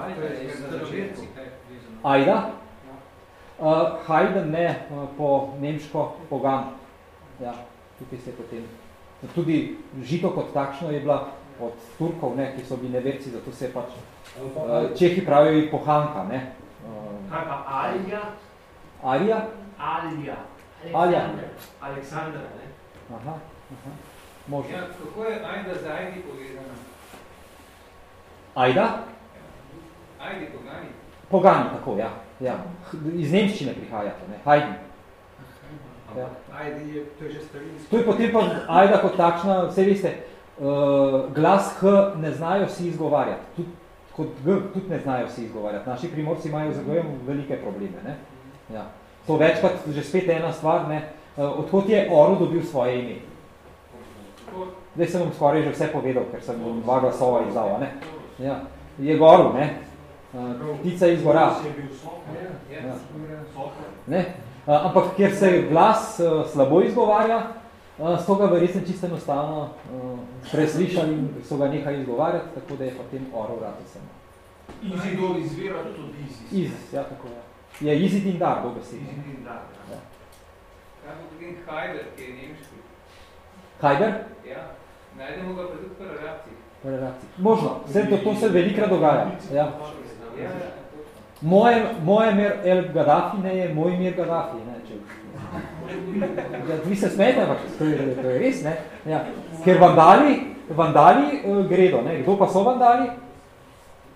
Ajda? Uh, Hajden, ne, po nemško pogan. Ja, tukaj se potem. Tudi žito kot takšno je bila od Turkov, ne, ki so bili neverci, zato se pač uh, Čehi pravijo pohanka, ne. Uh, Kaj pa Alja? Alja? Alja. Alja. Aleksandra, ne? Aha, aha. Možno. Ja, kako je Ajda z Ajdi povezana? Ajda? Ajdi, pogani. Pogani, tako, ja. ja. Iz nemščine prihajate, ne? Hajdi. Ja. Ajdi je, to je že starinsko. To je potem pa Ajda kot takšna, vse veste, uh, glas H ne znajo si izgovarjati. Tud, kot G tudi ne znajo si izgovarjati. Naši primorci imajo za G velike probleme, ne? Ja. To večkrat že spet ena stvar, ne? Uh, odkot je Oru dobil svoje ime? Zdaj sem vam skoraj že vse povedal, ker sem vam dva glasova izdal, ne? Ja. Je goru, ne? Uh, ptica iz gora. Ja. Ne? Uh, ampak, ker se glas uh, slabo izgovarja, uh, so ga verjetno čisto enostavno uh, preslišali in so ga nekaj izgovarjati, tako da je potem Orov rad samo. Izidor izvira tudi od Isis. Isis, ja, tako je. Je Izidindar, bo besed. Izidindar, ja. Kaj bo potem Hajder, ki je nemški? Hajder? Ja. Najdemo ga pa tudi v relaciji. V relaciji. Možno. Vse to, to se velikrat dogaja. Ja. Moje, moje mer El Gaddafi ne je moj mir Gaddafi. Ne, če... ja, vi se smete, ampak to je, to je res, ne? Ja. Ker vandali, vandali uh, gredo, ne? Kdo pa so vandali?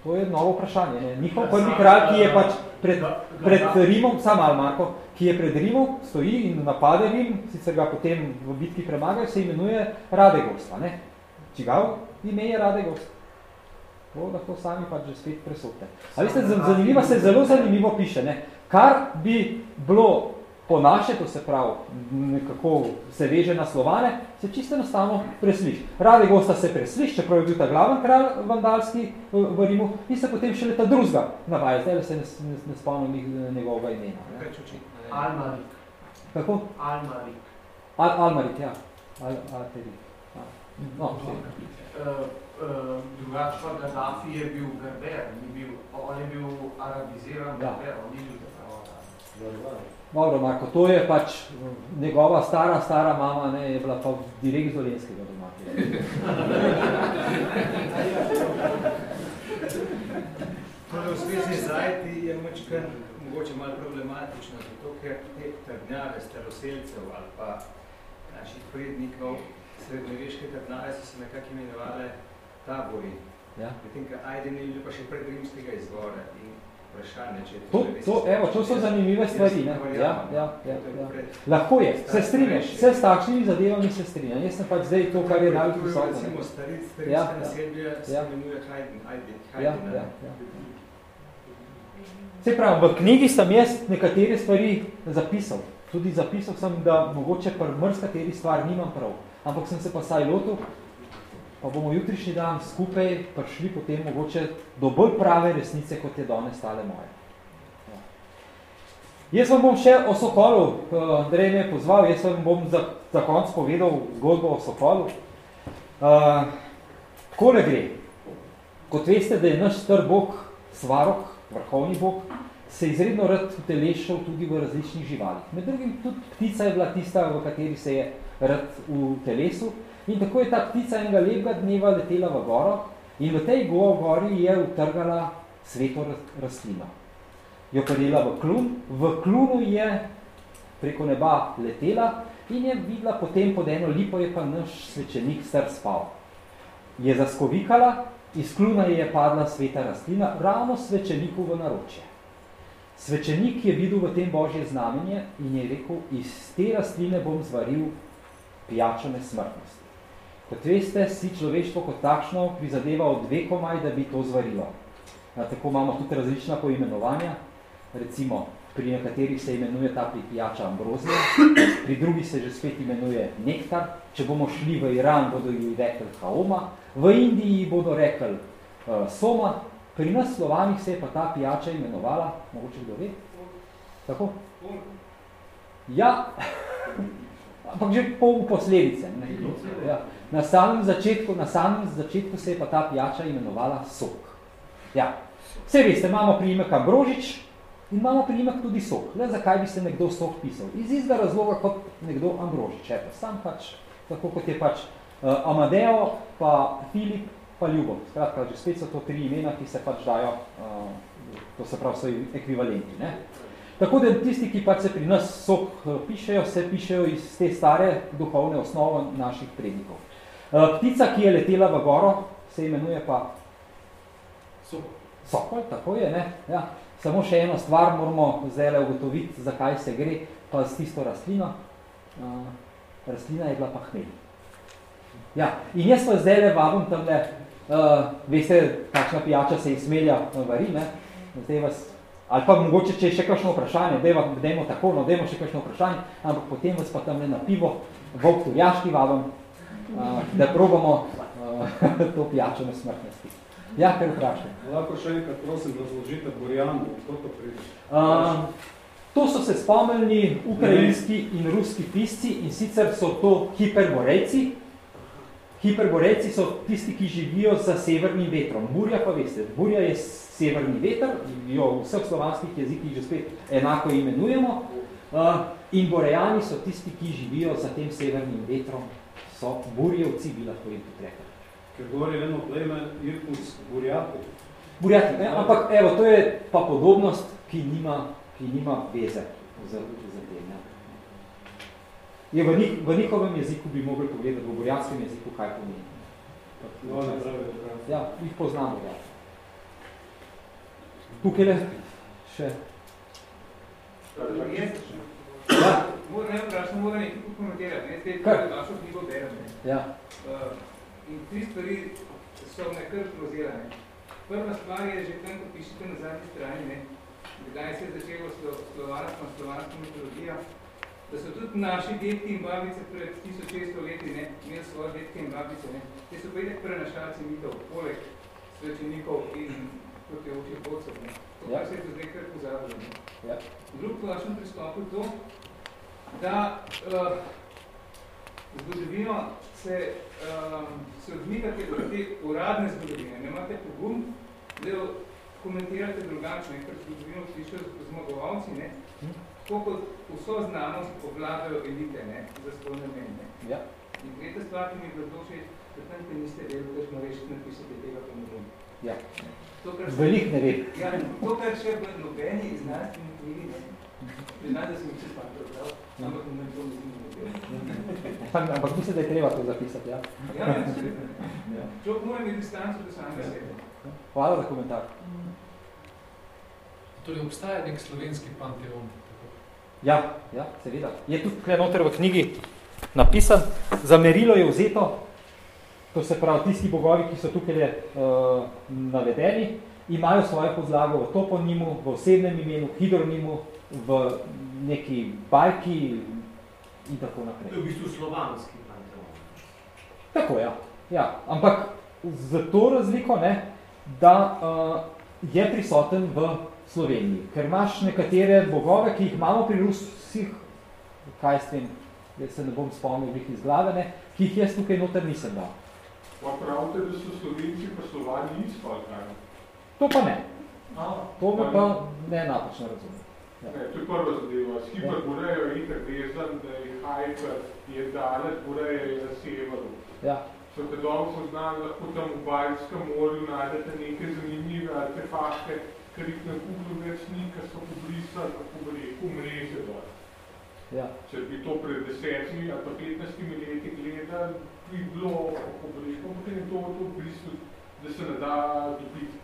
To je novo vprašanje. Ne? Njihov prvi kralj, ki je pač pred, pred Rimom, sam ali Marko, ki je pred Rimom, stoji in napade Rim, sicer ga potem v bitki premagajo, se imenuje Radegost. Ne? Čigav ime je Radegost? To lahko sami pač že spet presodite. A veste, zanimivo se zelo zanimivo piše, ne? Kar bi bilo po naše, to se pravi, nekako se veže na Slovane, se čisto enostavno presliš. Radegosta se presliš, čeprav je bil ta glaven kralj vandalski v, v Rimu, in se potem šele ta drugega navaja. Zdaj se ne, ne, ne spomnim njegovega imena. Ne? Almarik. Kako? Almarik. Al, Almarik, ja. Al, Alterik. No, uh, uh, drugač pa Gaddafi je bil Berber, ni bil, on je bil arabiziran Berber, on ni bil Berber. Dobro, Marko, to je pač njegova stara, stara mama, ne, je bila pa direkt z Dolenskega doma. Tole v zvezi z Ajti je močkaj mogoče malo problematično, zato ker te trdnjave staroselcev ali pa naših prednikov, srednjeveške trdnjave so se nekako imenovale tabori. Ja. Potem, ka Ajde ni bil pa še predrimskega izvora in vprašanje, če je to, to, evo, to so zanimive stvari, ne? Ja, ja, ja, ja. Lahko je, se strinjaš, vse s takšnimi zadevami se strinjam. Jaz sem pač zdaj to, kar je najbolj prisotno. Recimo, starinska naselbija se imenuje Hajdina. Se pravi, v knjigi sem jaz nekatere stvari zapisal. Tudi zapisal sem, da mogoče pri mrzkateri stvar nimam prav. Ampak sem se pa saj lotil, pa bomo jutrišnji dan skupaj prišli potem mogoče do bolj prave resnice, kot je danes tale moje. Ja. Jaz vam bom še o Sokolu, Andrej me je pozval, jaz vam bom za, za konc povedal zgodbo o Sokolu. Uh, takole gre. Kot veste, da je naš star bog, Svarog, vrhovni bog, se izredno rad utelešal tudi v različnih živalih. Med drugim tudi ptica je bila tista, v kateri se je rad v telesu. In tako je ta ptica enega lepega dneva letela v goro in v tej gori je utrgala sveto rastlino. Jo prijela v klun, v klunu je preko neba letela in je videla potem pod eno lipo je pa naš svečenik star spal. Je zaskovikala, iz kluna je padla sveta rastlina, ravno svečeniku v naročje. Svečenik je videl v tem božje znamenje in je rekel, iz te rastline bom zvaril pijačo nesmrtnosti. Kot veste, si človeštvo kot takšno prizadeva od vekomaj, da bi to zvarilo. Ja, tako imamo tudi različna poimenovanja, recimo pri nekaterih se imenuje ta pijača ambrozija, pri drugih se že spet imenuje nektar, če bomo šli v Iran, bodo ji rekli haoma, v Indiji bodo rekli uh, soma, pri nas Slovanih se je pa ta pijača imenovala, mogoče kdo ve? Tako? Ja, ampak že pol posledice. Ne? Ja. Na samem začetku, na samem začetku se je pa ta pijača imenovala sok. Ja. Vse veste, imamo priimek Ambrožič in imamo priimek tudi sok. Le zakaj bi se nekdo sok pisal? Iz istega razloga kot nekdo Ambrožič. Eto, sam pač, tako kot je pač uh, Amadeo, pa Filip, pa Ljubov. Skratka, že spet so to tri imena, ki se pač dajo, uh, to se pravi, so ekvivalenti. Ne? Tako da tisti, ki pač se pri nas sok pišejo, se pišejo iz te stare duhovne osnove naših prednikov. Ptica, ki je letela v goro, se imenuje pa Sokol, tako je, ne? Ja. Samo še eno stvar moramo zdaj ugotoviti, zakaj se gre, pa s tisto rastlino. Uh, rastlina je bila pa hmelj. Ja, in jaz pa zdaj vabim tamle, uh, veste, kakšna pijača se iz hmelja vari, ne? Zdaj vas ali pa mogoče, če je še kakšno vprašanje, dajmo tako, no, dajmo še kakšno vprašanje, ampak potem vas pa tamle na pivo, Volk Turjaški vabim, uh, da probamo uh, to pijačo nesmrtnosti. Ja, kaj vprašaj? Lahko še enkrat, prosim, razložite Borjanu, kdo to pride? Uh, to so se spomnili ukrajinski in ruski pisci in sicer so to hiperborejci. Hiperborejci so tisti, ki živijo za severnim vetrom. Burja pa veste, burja je severni veter, jo v vseh slovanskih jezikih že spet enako imenujemo. Uh, in borejani so tisti, ki živijo za tem severnim vetrom, so burjevci, bi lahko jim tudi rekli. Ker govori eno pleme Irkutsk, burjati. Burjati, ne? Ampak evo, to je pa podobnost, ki nima, ki nima veze za, za tem. Ja. Je v, njih, v njihovem jeziku bi mogli pogledati, v burjatskem jeziku, kaj pomeni. No, ne pravi, ne pravi. Ja, jih poznamo. Ja. Tukaj le še. Ja. Moram ne vprašati, moram nekaj pokomentirati, ne, zdaj to je našo knjigo berem. Ja. Uh, in tri stvari so me kar prozirane. Prva stvar je že tam, ko pišete na zadnji strani, ne, kdaj se je začelo slovanstvo, slovanska mitologija, da so tudi naši detki in babice pred tisoč šeststo leti, ne, imeli svoje detke in babice, ne, te so pa itak prenašalci mitov, poleg svečenikov in kot je učil Bocov, ne. To, kar se je tudi kar pozabilo, ne. Ja. Drug po vašem pristopu je to, da uh, zgodovino se, um, se odmikate od te uradne zgodovine. Ne imate pogum, da jo komentirate drugače, ker zgodovino slišajo zmagovalci, ne? Tako kot vso znanost obvladajo elite, ne? Za svoj namen, ne? Ja. In tretja stvar, ki mi je bilo všeč, da tam te niste vedeli, da smo rešiti napisati tega pomožem. Ja. To, kar Velik ne ve. Ja, to, kar še v nobeni znanstveni knjigi, ne? Priznam, da sem vse pa prebral, ampak ne to mislim ne. Ampak mislim, da je treba to zapisati, ja. Ja, ja. Človek mora imeti distanco do samega sebe. Hvala za komentar. Torej, obstaja nek slovenski panteon. Ja, ja, seveda. Je tudi tukaj noter v knjigi napisan. Za merilo je vzeto, to se pravi, tisti bogovi, ki so tukaj uh, navedeni, imajo svojo podlago v toponimu, v osebnem imenu, hidronimu, v neki bajki in tako naprej. To je v bistvu slovanski panteon. Tako, ja. ja. Ampak za to razliko, ne, da uh, je prisoten v Sloveniji. Ker imaš nekatere bogove, ki jih imamo pri Rusih, kaj s tem, jaz se ne bom spomnil jih iz glave, ne, ki jih jaz tukaj noter nisem dal. Pa pravite, da so Slovenci pa Slovani isto, ali kaj? To pa ne. To bi pa ne napačno razumel. Ja. Ne, to je prva zadeva. S Hiperborejo je itak vezan, da je Hyper, je daleč, Boreja je na severu. Ja. So te dolgo poznali, lahko tam v Baljskem morju najdete neke zanimive artefakte, ker jih na Google več ni, ker so pobrisali, kako bi rekel, mreže dol. Ja. Če bi to pred desetimi ali pa petnajstimi leti gledali, bi bilo, kako bi rekel, potem je to, to v bistvu, da se ne da dobiti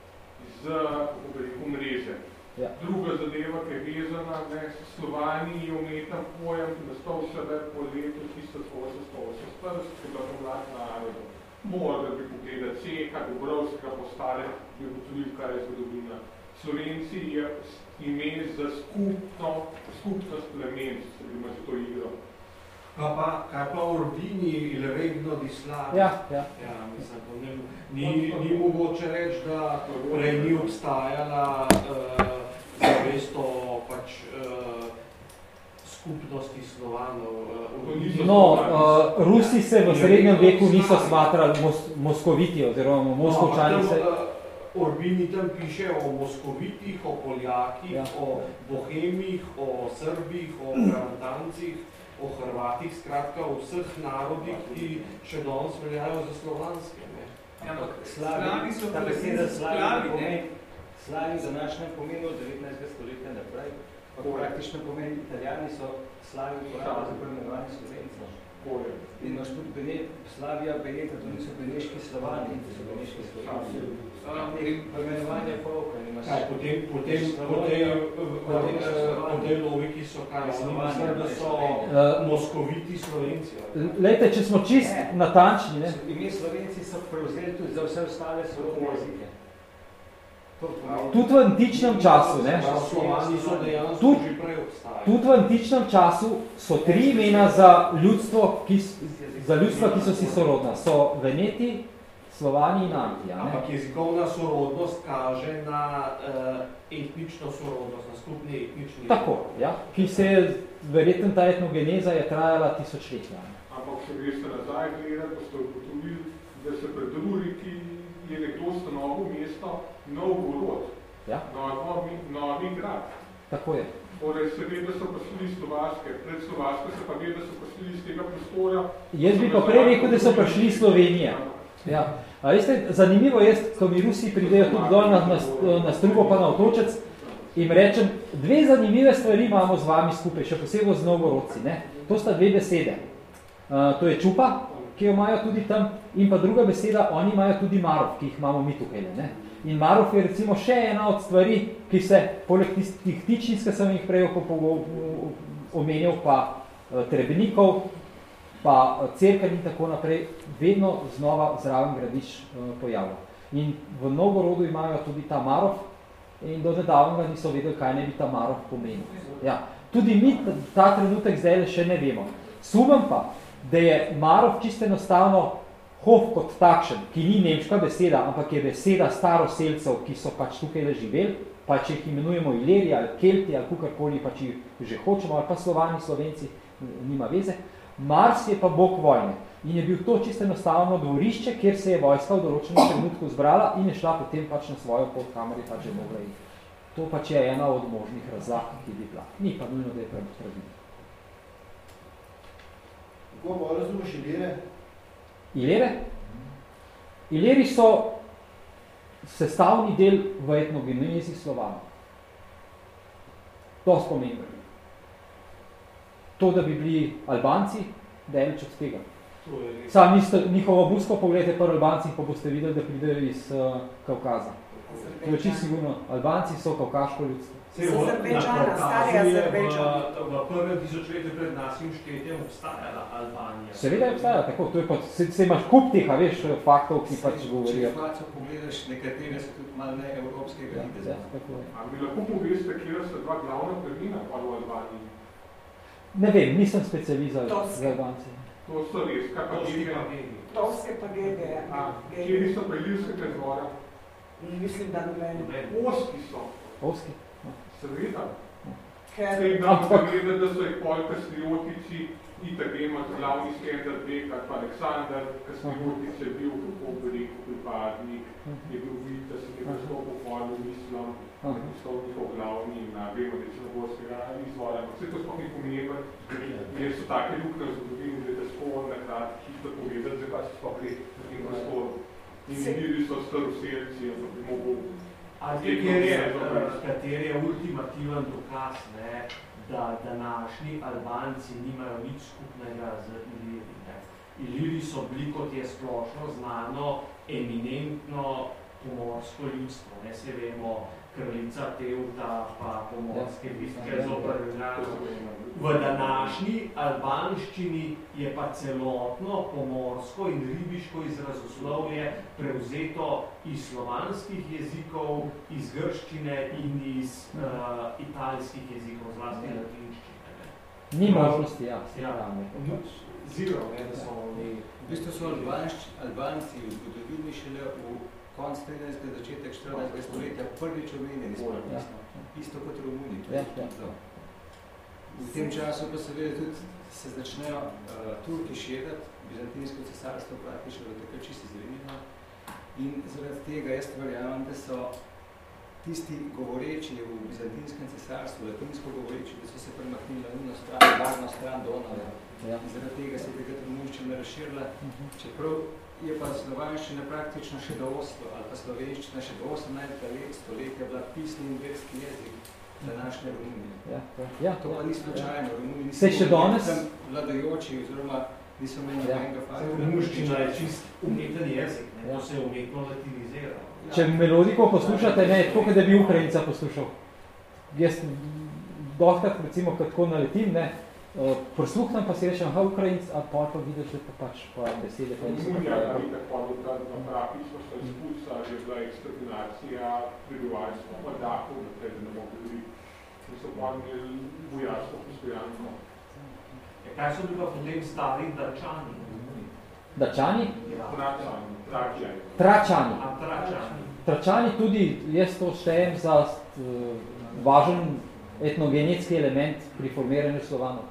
z, kako bi rekel, mreže. Ja. Druga zadeva, ki je vezana, ne, Slovani je umetan pojem, nastal šele po letu tisoč osemsto oseminštirideset, ki je bila pomlad narodov. Morali bi pogledati Ceka, Dubrovska, postale, bi ugotovili, kaj je zgodovina. Slovenci je ime za skupno, skupnost plemen, se bi ima za to igro. Kaj pa, kaj pa Urbini ili Regno di Slavi? Ja, ja. Ja, mislim, to ne, ni, ni mogoče reči, da prej ni obstajala uh, zavesto pač uh, skupnosti Slovanov. Uh, no, uh, Rusi se v srednjem veku niso smatrali mos moskoviti oziroma moskovčani no, se... Uh, Urbini tam piše o moskovitih, o Poljakih, ja. O Bohemih, o Srbih, o Karantancih, o Hrvatih, skratka o vseh narodih, ki še danes veljajo za slovanske. Ne? Ja, slavi so ta beseda slavi, slavi, slavi za našem pomenu od devetnajstega stoletja naprej, pa praktično pomeni italijani so slavi uporabili za poimenovanje Slovencev. In imaš tudi Bene, Slavija, Beneta, to niso beneški Slovani, to so beneški Slovani. Poimenovanje polka. Kaj, potem, potem, po tej logiki so kaj, mislim, da so moskoviti Slovenci. Lejte, če smo čist natančni, ne? Ime Slovenci so prevzeli tudi za vse ostale sorodne jezike. Tudi v antičnem času, ne? Tudi, tudi v antičnem času so tri imena za ljudstvo, ki, za ljudstva, ki so si sorodna. So Veneti, Slovani in Antija. Ampak jezikovna sorodnost kaže na uh, etnično sorodnost, na skupni etnični. Tako, ja. Ki se je, verjetno ta etnogeneza je trajala tisočletja. Ampak se greste nazaj gledati, pa ste ugotovili, da se pred Ruriki je nekdo ustanovil mesto Novgorod, ja. novi, novi grad. Tako je. Torej se ve, da so prišli iz Slovaške, pred Slovaške se pa ve, da so prišli iz tega prostora. Jaz bi pa prej rekel, da so prišli iz Slovenije. Ja. A veste, zanimivo je, ko mi Rusi pridejo tudi dol na, na, na Strugo pa na Otočec, in rečem, dve zanimive stvari imamo z vami skupaj, še posebej z Novgorodci. Ne? To sta dve besede. Uh, to je čupa, ki jo imajo tudi tam, in pa druga beseda, oni imajo tudi marov, ki jih imamo mi tukaj. Ne? In Marof je recimo še ena od stvari, ki se poleg tistih tičnic, ki sem jih prej omenil, pa Trebenikov, pa Cerkev in tako naprej, vedno znova zraven Gradič pojavlja. In v Novgorodu imajo tudi ta Marof in do nedavnega niso vedeli, kaj ne bi ta Marof pomenil. Ja. Tudi mi ta trenutek zdaj še ne vemo. Sumem pa, da je Marof čisto enostavno hof kot takšen, ki ni nemška beseda, ampak je beseda staroselcev, ki so pač tukaj živeli, pa če jih imenujemo Ileri ali Kelti ali kakorkoli, pa če že hočemo, ali pa Slovani, Slovenci, nima veze. Mars je pa bog vojne in je bil to čisto enostavno dvorišče, kjer se je vojska v določenem trenutku zbrala in je šla potem pač na svojo pot, kamor je pač že mogla iti. To pač je ena od možnih razlag, ki bi bila. Ni pa nujno, da je pravilno. Kako bo razumeš Ilire? Ilere? Ileri so sestavni del v etnogenezi Slovanov. To spomembno. To, da bi bili Albanci, daleč od tega. Sam njihovo busko pogledajte pa Albanci, pa boste videli, da pridejo iz uh, Kaukaza. To je čisto sigurno. Albanci so kaukaško ljudstvo. Azerbejdžana, stari Azerbejdžan. V prvem tisočletju pred našim štetjem obstajala Albanija. Seveda je obstajala, tako. To je pa, se, se imaš kup teh, a veš, faktov, ki pač govorijo. Če faco pogledaš, nekatere so tudi malo ne evropskega videza. A mi lahko poveste, kjer so dva glavna prvina pa v Albaniji? Ne vem, nisem specializal za Albanci. To so res, kaj pa gege? Tovske pa gege. Kjeri so pa ilirskega zvora? Mislim, da noben. Oski so. Oski? Seveda. Ker... Zdaj nam pogledati, da so jih pol Kastriotici, itak ima glavni Skender Bek, ali pa Aleksandar Kastriotic je bil, kako bi rekel, pripadnik, je bil vid, da se nekaj stopil pol v Islam, da je postal njihov glavni na vemo, da je črnogorskega izvora. Vse to sploh ni pomemben, jer so take lukne v zgodovini, da je težko nakrat hitro povedati, zakaj se sploh gre na tem prostoru. In bili so staroselci, ampak bi mogel... Kateri je ultimativen dokaz, ne, da današnji Albanci nimajo nič skupnega z Iliri. Ne. Iliri so bili, kot je splošno znano, eminentno pomorsko ljudstvo. Ne, se vemo, kraljica Teuta, pa pomorske bitke zoper V današnji albanščini je pa celotno pomorsko in ribiško izrazoslovje prevzeto iz slovanskih jezikov, iz grščine in iz uh, italskih jezikov, zlasti latinščine. Ni možnosti, ja. ja. Zero, ne, da so oni... V bistvu so Albanci v zgodovini šele v konc trinajstega, začetek štirinajstega stoletja prvič omenjeni spolpisno. Isto kot Romuni. Ja, ja. V tem času pa seveda tudi se začnejo uh, Turki širati, Bizantinsko cesarstvo praktično do takrat čisto izredno. In zaradi tega jaz verjamem, da so tisti govoreči v Bizantinskem cesarstvu, latinsko govoreči, da so se premaknili na njuno stran, varno stran Donave. Ja. In zaradi tega se je takrat romunščina razširila. Uh-huh. Čeprav je pa slovanščina praktično še do oslo, ali pa slovenščina še do osemnajstega let, stoletja bila pisni in verski jezik današnje Romunije. Ja, ja, to pa ja, ni slučajno. Romuni niso danes... vladajoči, oziroma niso imeli ja. nobenega fakta. Romunščina je čist umeten jezik, ne? Ja. To se je umetno latiniziralo. Ja. Če melodiko poslušate, ne, tako, da bi Ukrajinca poslušal. Jaz dostkrat, recimo, kako naletim, ne, uh, prosluhnem pa si rečem, aha, Ukrajinc, a pa pa vidiš, da pa pač pa besede, pa niso pa pravi. Romunija, tako da na pravično se izpuca, je bila eksterminacija prebivalstva, pa dakov, da te ne mogo ljudi. In so pa imeli vojaško postojanko. Kaj so bili pa potem stari Dačani? Dačani? Ja. Tračani. Tračani. Tračani. A, tračani. Tračani tudi, jaz to štejem za uh, važen etnogenetski element pri formiranju Slovanov.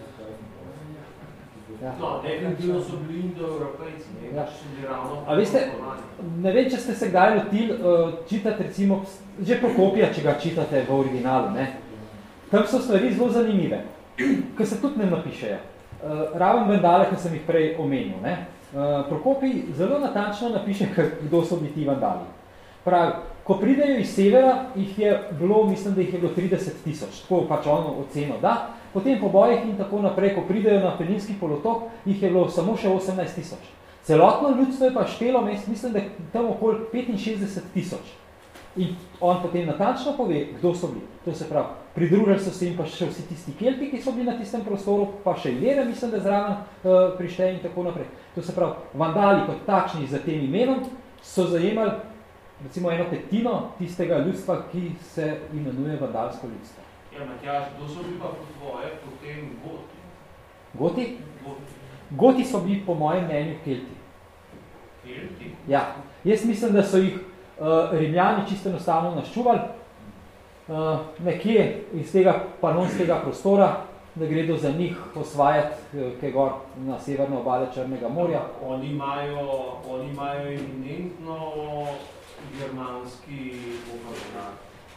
Ja. No, definitivno so bili indoevropejci, ne, ja. So bili ravno... A veste, ne vem, če ste se kdaj lotili uh, čitati, recimo, že Prokopija, če ga čitate v originalu, ne? Tam so stvari zelo zanimive, ki se tudi ne napišejo. Uh, raven Vandale, ki sem jih prej omenil, ne? Uh, Prokopij zelo natančno napiše, kdo so bili ti Vandali. Pravi, ko pridejo iz severa, jih je bilo, mislim, da jih je bilo trideset tisoč, tako pač ono oceno, da. Potem po bojih in tako naprej, ko pridejo na Apeninski polotok, jih je bilo samo še osemnajst tisoč. Celotno ljudstvo je pa štelo, mislim, da je tam okoli petinšestdeset tisoč. In on potem natančno pove, kdo so bili. To se pravi, pridružili so se jim pa še vsi tisti kelti, ki so bili na tistem prostoru, pa še Ilire, mislim, da zraven uh, prišteje in tako naprej. To se pravi, vandali kot takšni za tem imenom so zajemali recimo eno petino tistega ljudstva, ki se imenuje vandalsko ljudstvo. Ja, Matjaž, kdo so bili pa po tvoje potem Goti? Goti? Goti. Goti so bili po mojem mnenju kelti. Kelti? Ja, jaz mislim, da so jih uh, Rimljani čisto enostavno naščuvali, uh, nekje iz tega panonskega prostora, da gredo za njih osvajati uh, kaj gor na severno obale Črnega morja. Oni imajo, oni imajo eminentno germanski vokabular.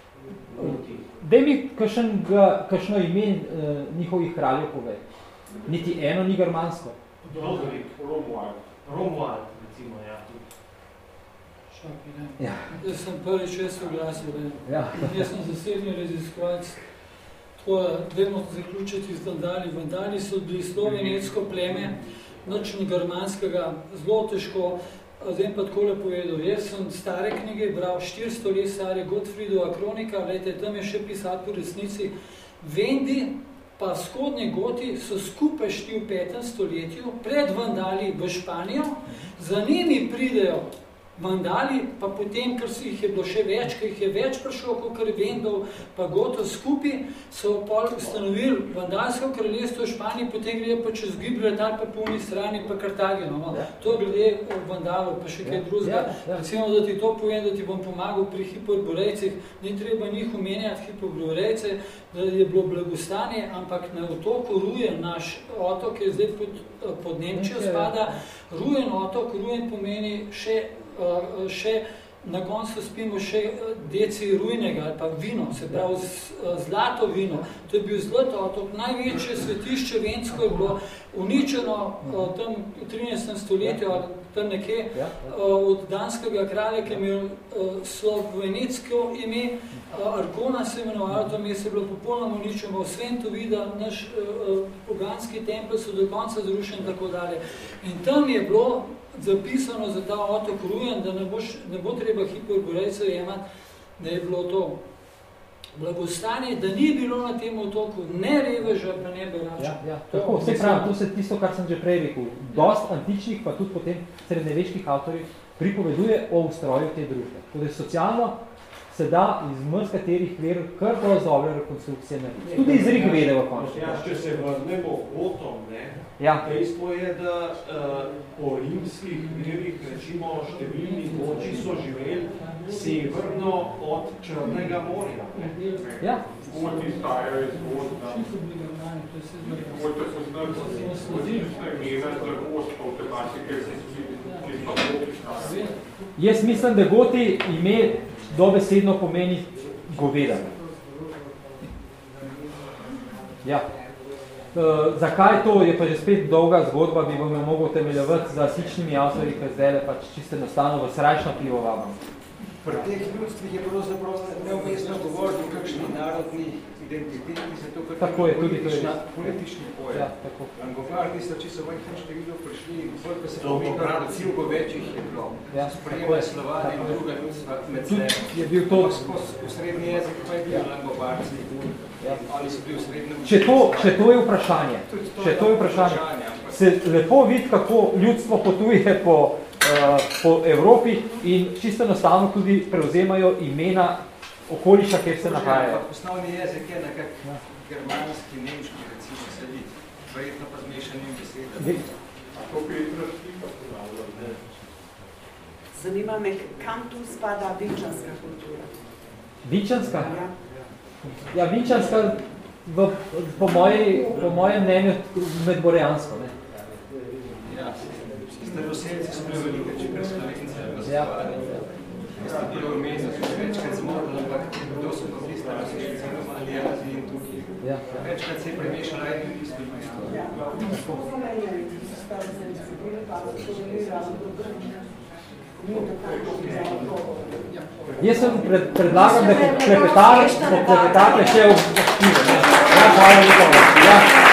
Daj mi kakšno imen uh, njihovih kraljev povej. Niti eno ni germansko. Rodrik, Romuald. Romuald, recimo, ja. Šaki, ne. Ja. Jaz sem prvič jaz oglasil, ne. Ja. Jaz sem zasebni raziskovalc. Tako, dajmo zaključiti z Vandali. Vandali so bili slovenetsko pleme, nič ni germanskega, zelo težko. Zdaj pa takole povedal. Jaz sem stare knjige bral, štiristo let stare Gottfriedova kronika, lejte, tam je še pisati po resnici. Vendi pa vzhodni Goti so skupaj šli v petem stoletju pred Vandali v Španijo, za njimi pridejo Vandali, pa potem, ker si jih je bilo še več, ker jih je več prišlo, kot Vendov, pa Gotov skupaj, so pol ustanovili Vandalsko kraljestvo v Španiji, potem grejo pa čez Gibraltar, pa po uni strani, pa Kartagino. No. Ja. To glede Vandalov, pa še kaj ja. drugega. Ja. Ja. Recimo, da ti to povem, da ti bom pomagal pri Hiperborejcih, ni treba njih omenjati Hiperborejce, da je bilo blagostanje, ampak na otoku Rujen, naš otok je zdaj pod, pod Nemčijo spada, Rujen otok, Rujen pomeni še Uh, še na koncu spimo še deci rujnega ali pa vino, se pravi z, zlato vino. To je bil zlato otok, največje svetišče vensko je bilo uničeno uh, tam v trinajstem stoletju ali tam nekje uh, od danskega kralja, ki je imel uh, slovenetsko ime, uh, Arkona se imenovalo, to mesto je bilo popolnoma uničeno, Sventovida, naš uh, poganski tempelj so do konca zrušen in tako dalje. In tam je bilo zapisano za ta otok Rujen, da ne, boš, ne bo treba Hiperborejcev jemati, da je bilo to blagostanje, da ni bilo na tem otoku ne reveža, pa ne berača. Ja, ja. Tako, vse pravi, to se tisto, kar sem že prej rekel. Dost antičnih, pa tudi potem srednjeveških avtorjev pripoveduje o ustroju te družbe. Tudi socialno se da iz mrs katerih ver kar bolj dobre rekonstrukcije narediti. Tudi iz Rigvede v končni. Ja, če se vrnemo Gotom, ne, ja. dejstvo je, da uh, po rimskih verih, rečimo, številni Goti so živeli severno od Črnega morja. Ja. Goti stajajo iz Gota. Goti so znali imena za Gostov, te pasike, ki so Goti stajajo. Jaz mislim, da Goti ime dobesedno pomeni goveda. Ja. Uh, zakaj to, je pa že spet dolga zgodba, bi vam jo mogel temeljevati za sičnimi avtorji, ki zdaj pač čisto enostavno v srajšno pivo vabam. Pri teh ljudstvih je pravzaprav neumestno govoriti o kakšni narodni identiteti, zato ker tako je tudi politični pojem. Ja, tako. Angovardi so čisto v enkrat številu prišli in bolj, ko se pomikali, cilgo večjih je bilo. Ja, sprejemali Slovani in druga ljudstva med se. Je bil to... V srednji jezik pa je bil Angovarci. Ja. Ali so bili v srednjem... Če to, če to je vprašanje, če to je vprašanje, se lepo vidi, kako ljudstvo potuje po, uh, po Evropi in čisto enostavno tudi prevzemajo imena okoliša, kjer se nahajajo. Osnovni jezik je nekak ja. germanski, nemški, recimo sledi, verjetno pa zmešanim besedami. To Petra Zanima me, kam tu spada vinčanska kultura? Vinčanska? Ja. Ja, vinčanska, v, po, moji, po mojem mnenju, medborejansko. Ne? Ja, staroselci so bili velike, če pred Slovence razpravljali. Ja. Jaz ti bilo omenil, so večkrat zmorili, ampak kdo so pa bili staroselci, ali Azi in tukaj. Ja. Večkrat se je premešala in isto in isto. Ja, kako so menjali, ti so staroselci bili, pa so bili ravno Jaz sem pred, predlagam, da klepetarke še v pivo. Ja, hvala lepo. Ja.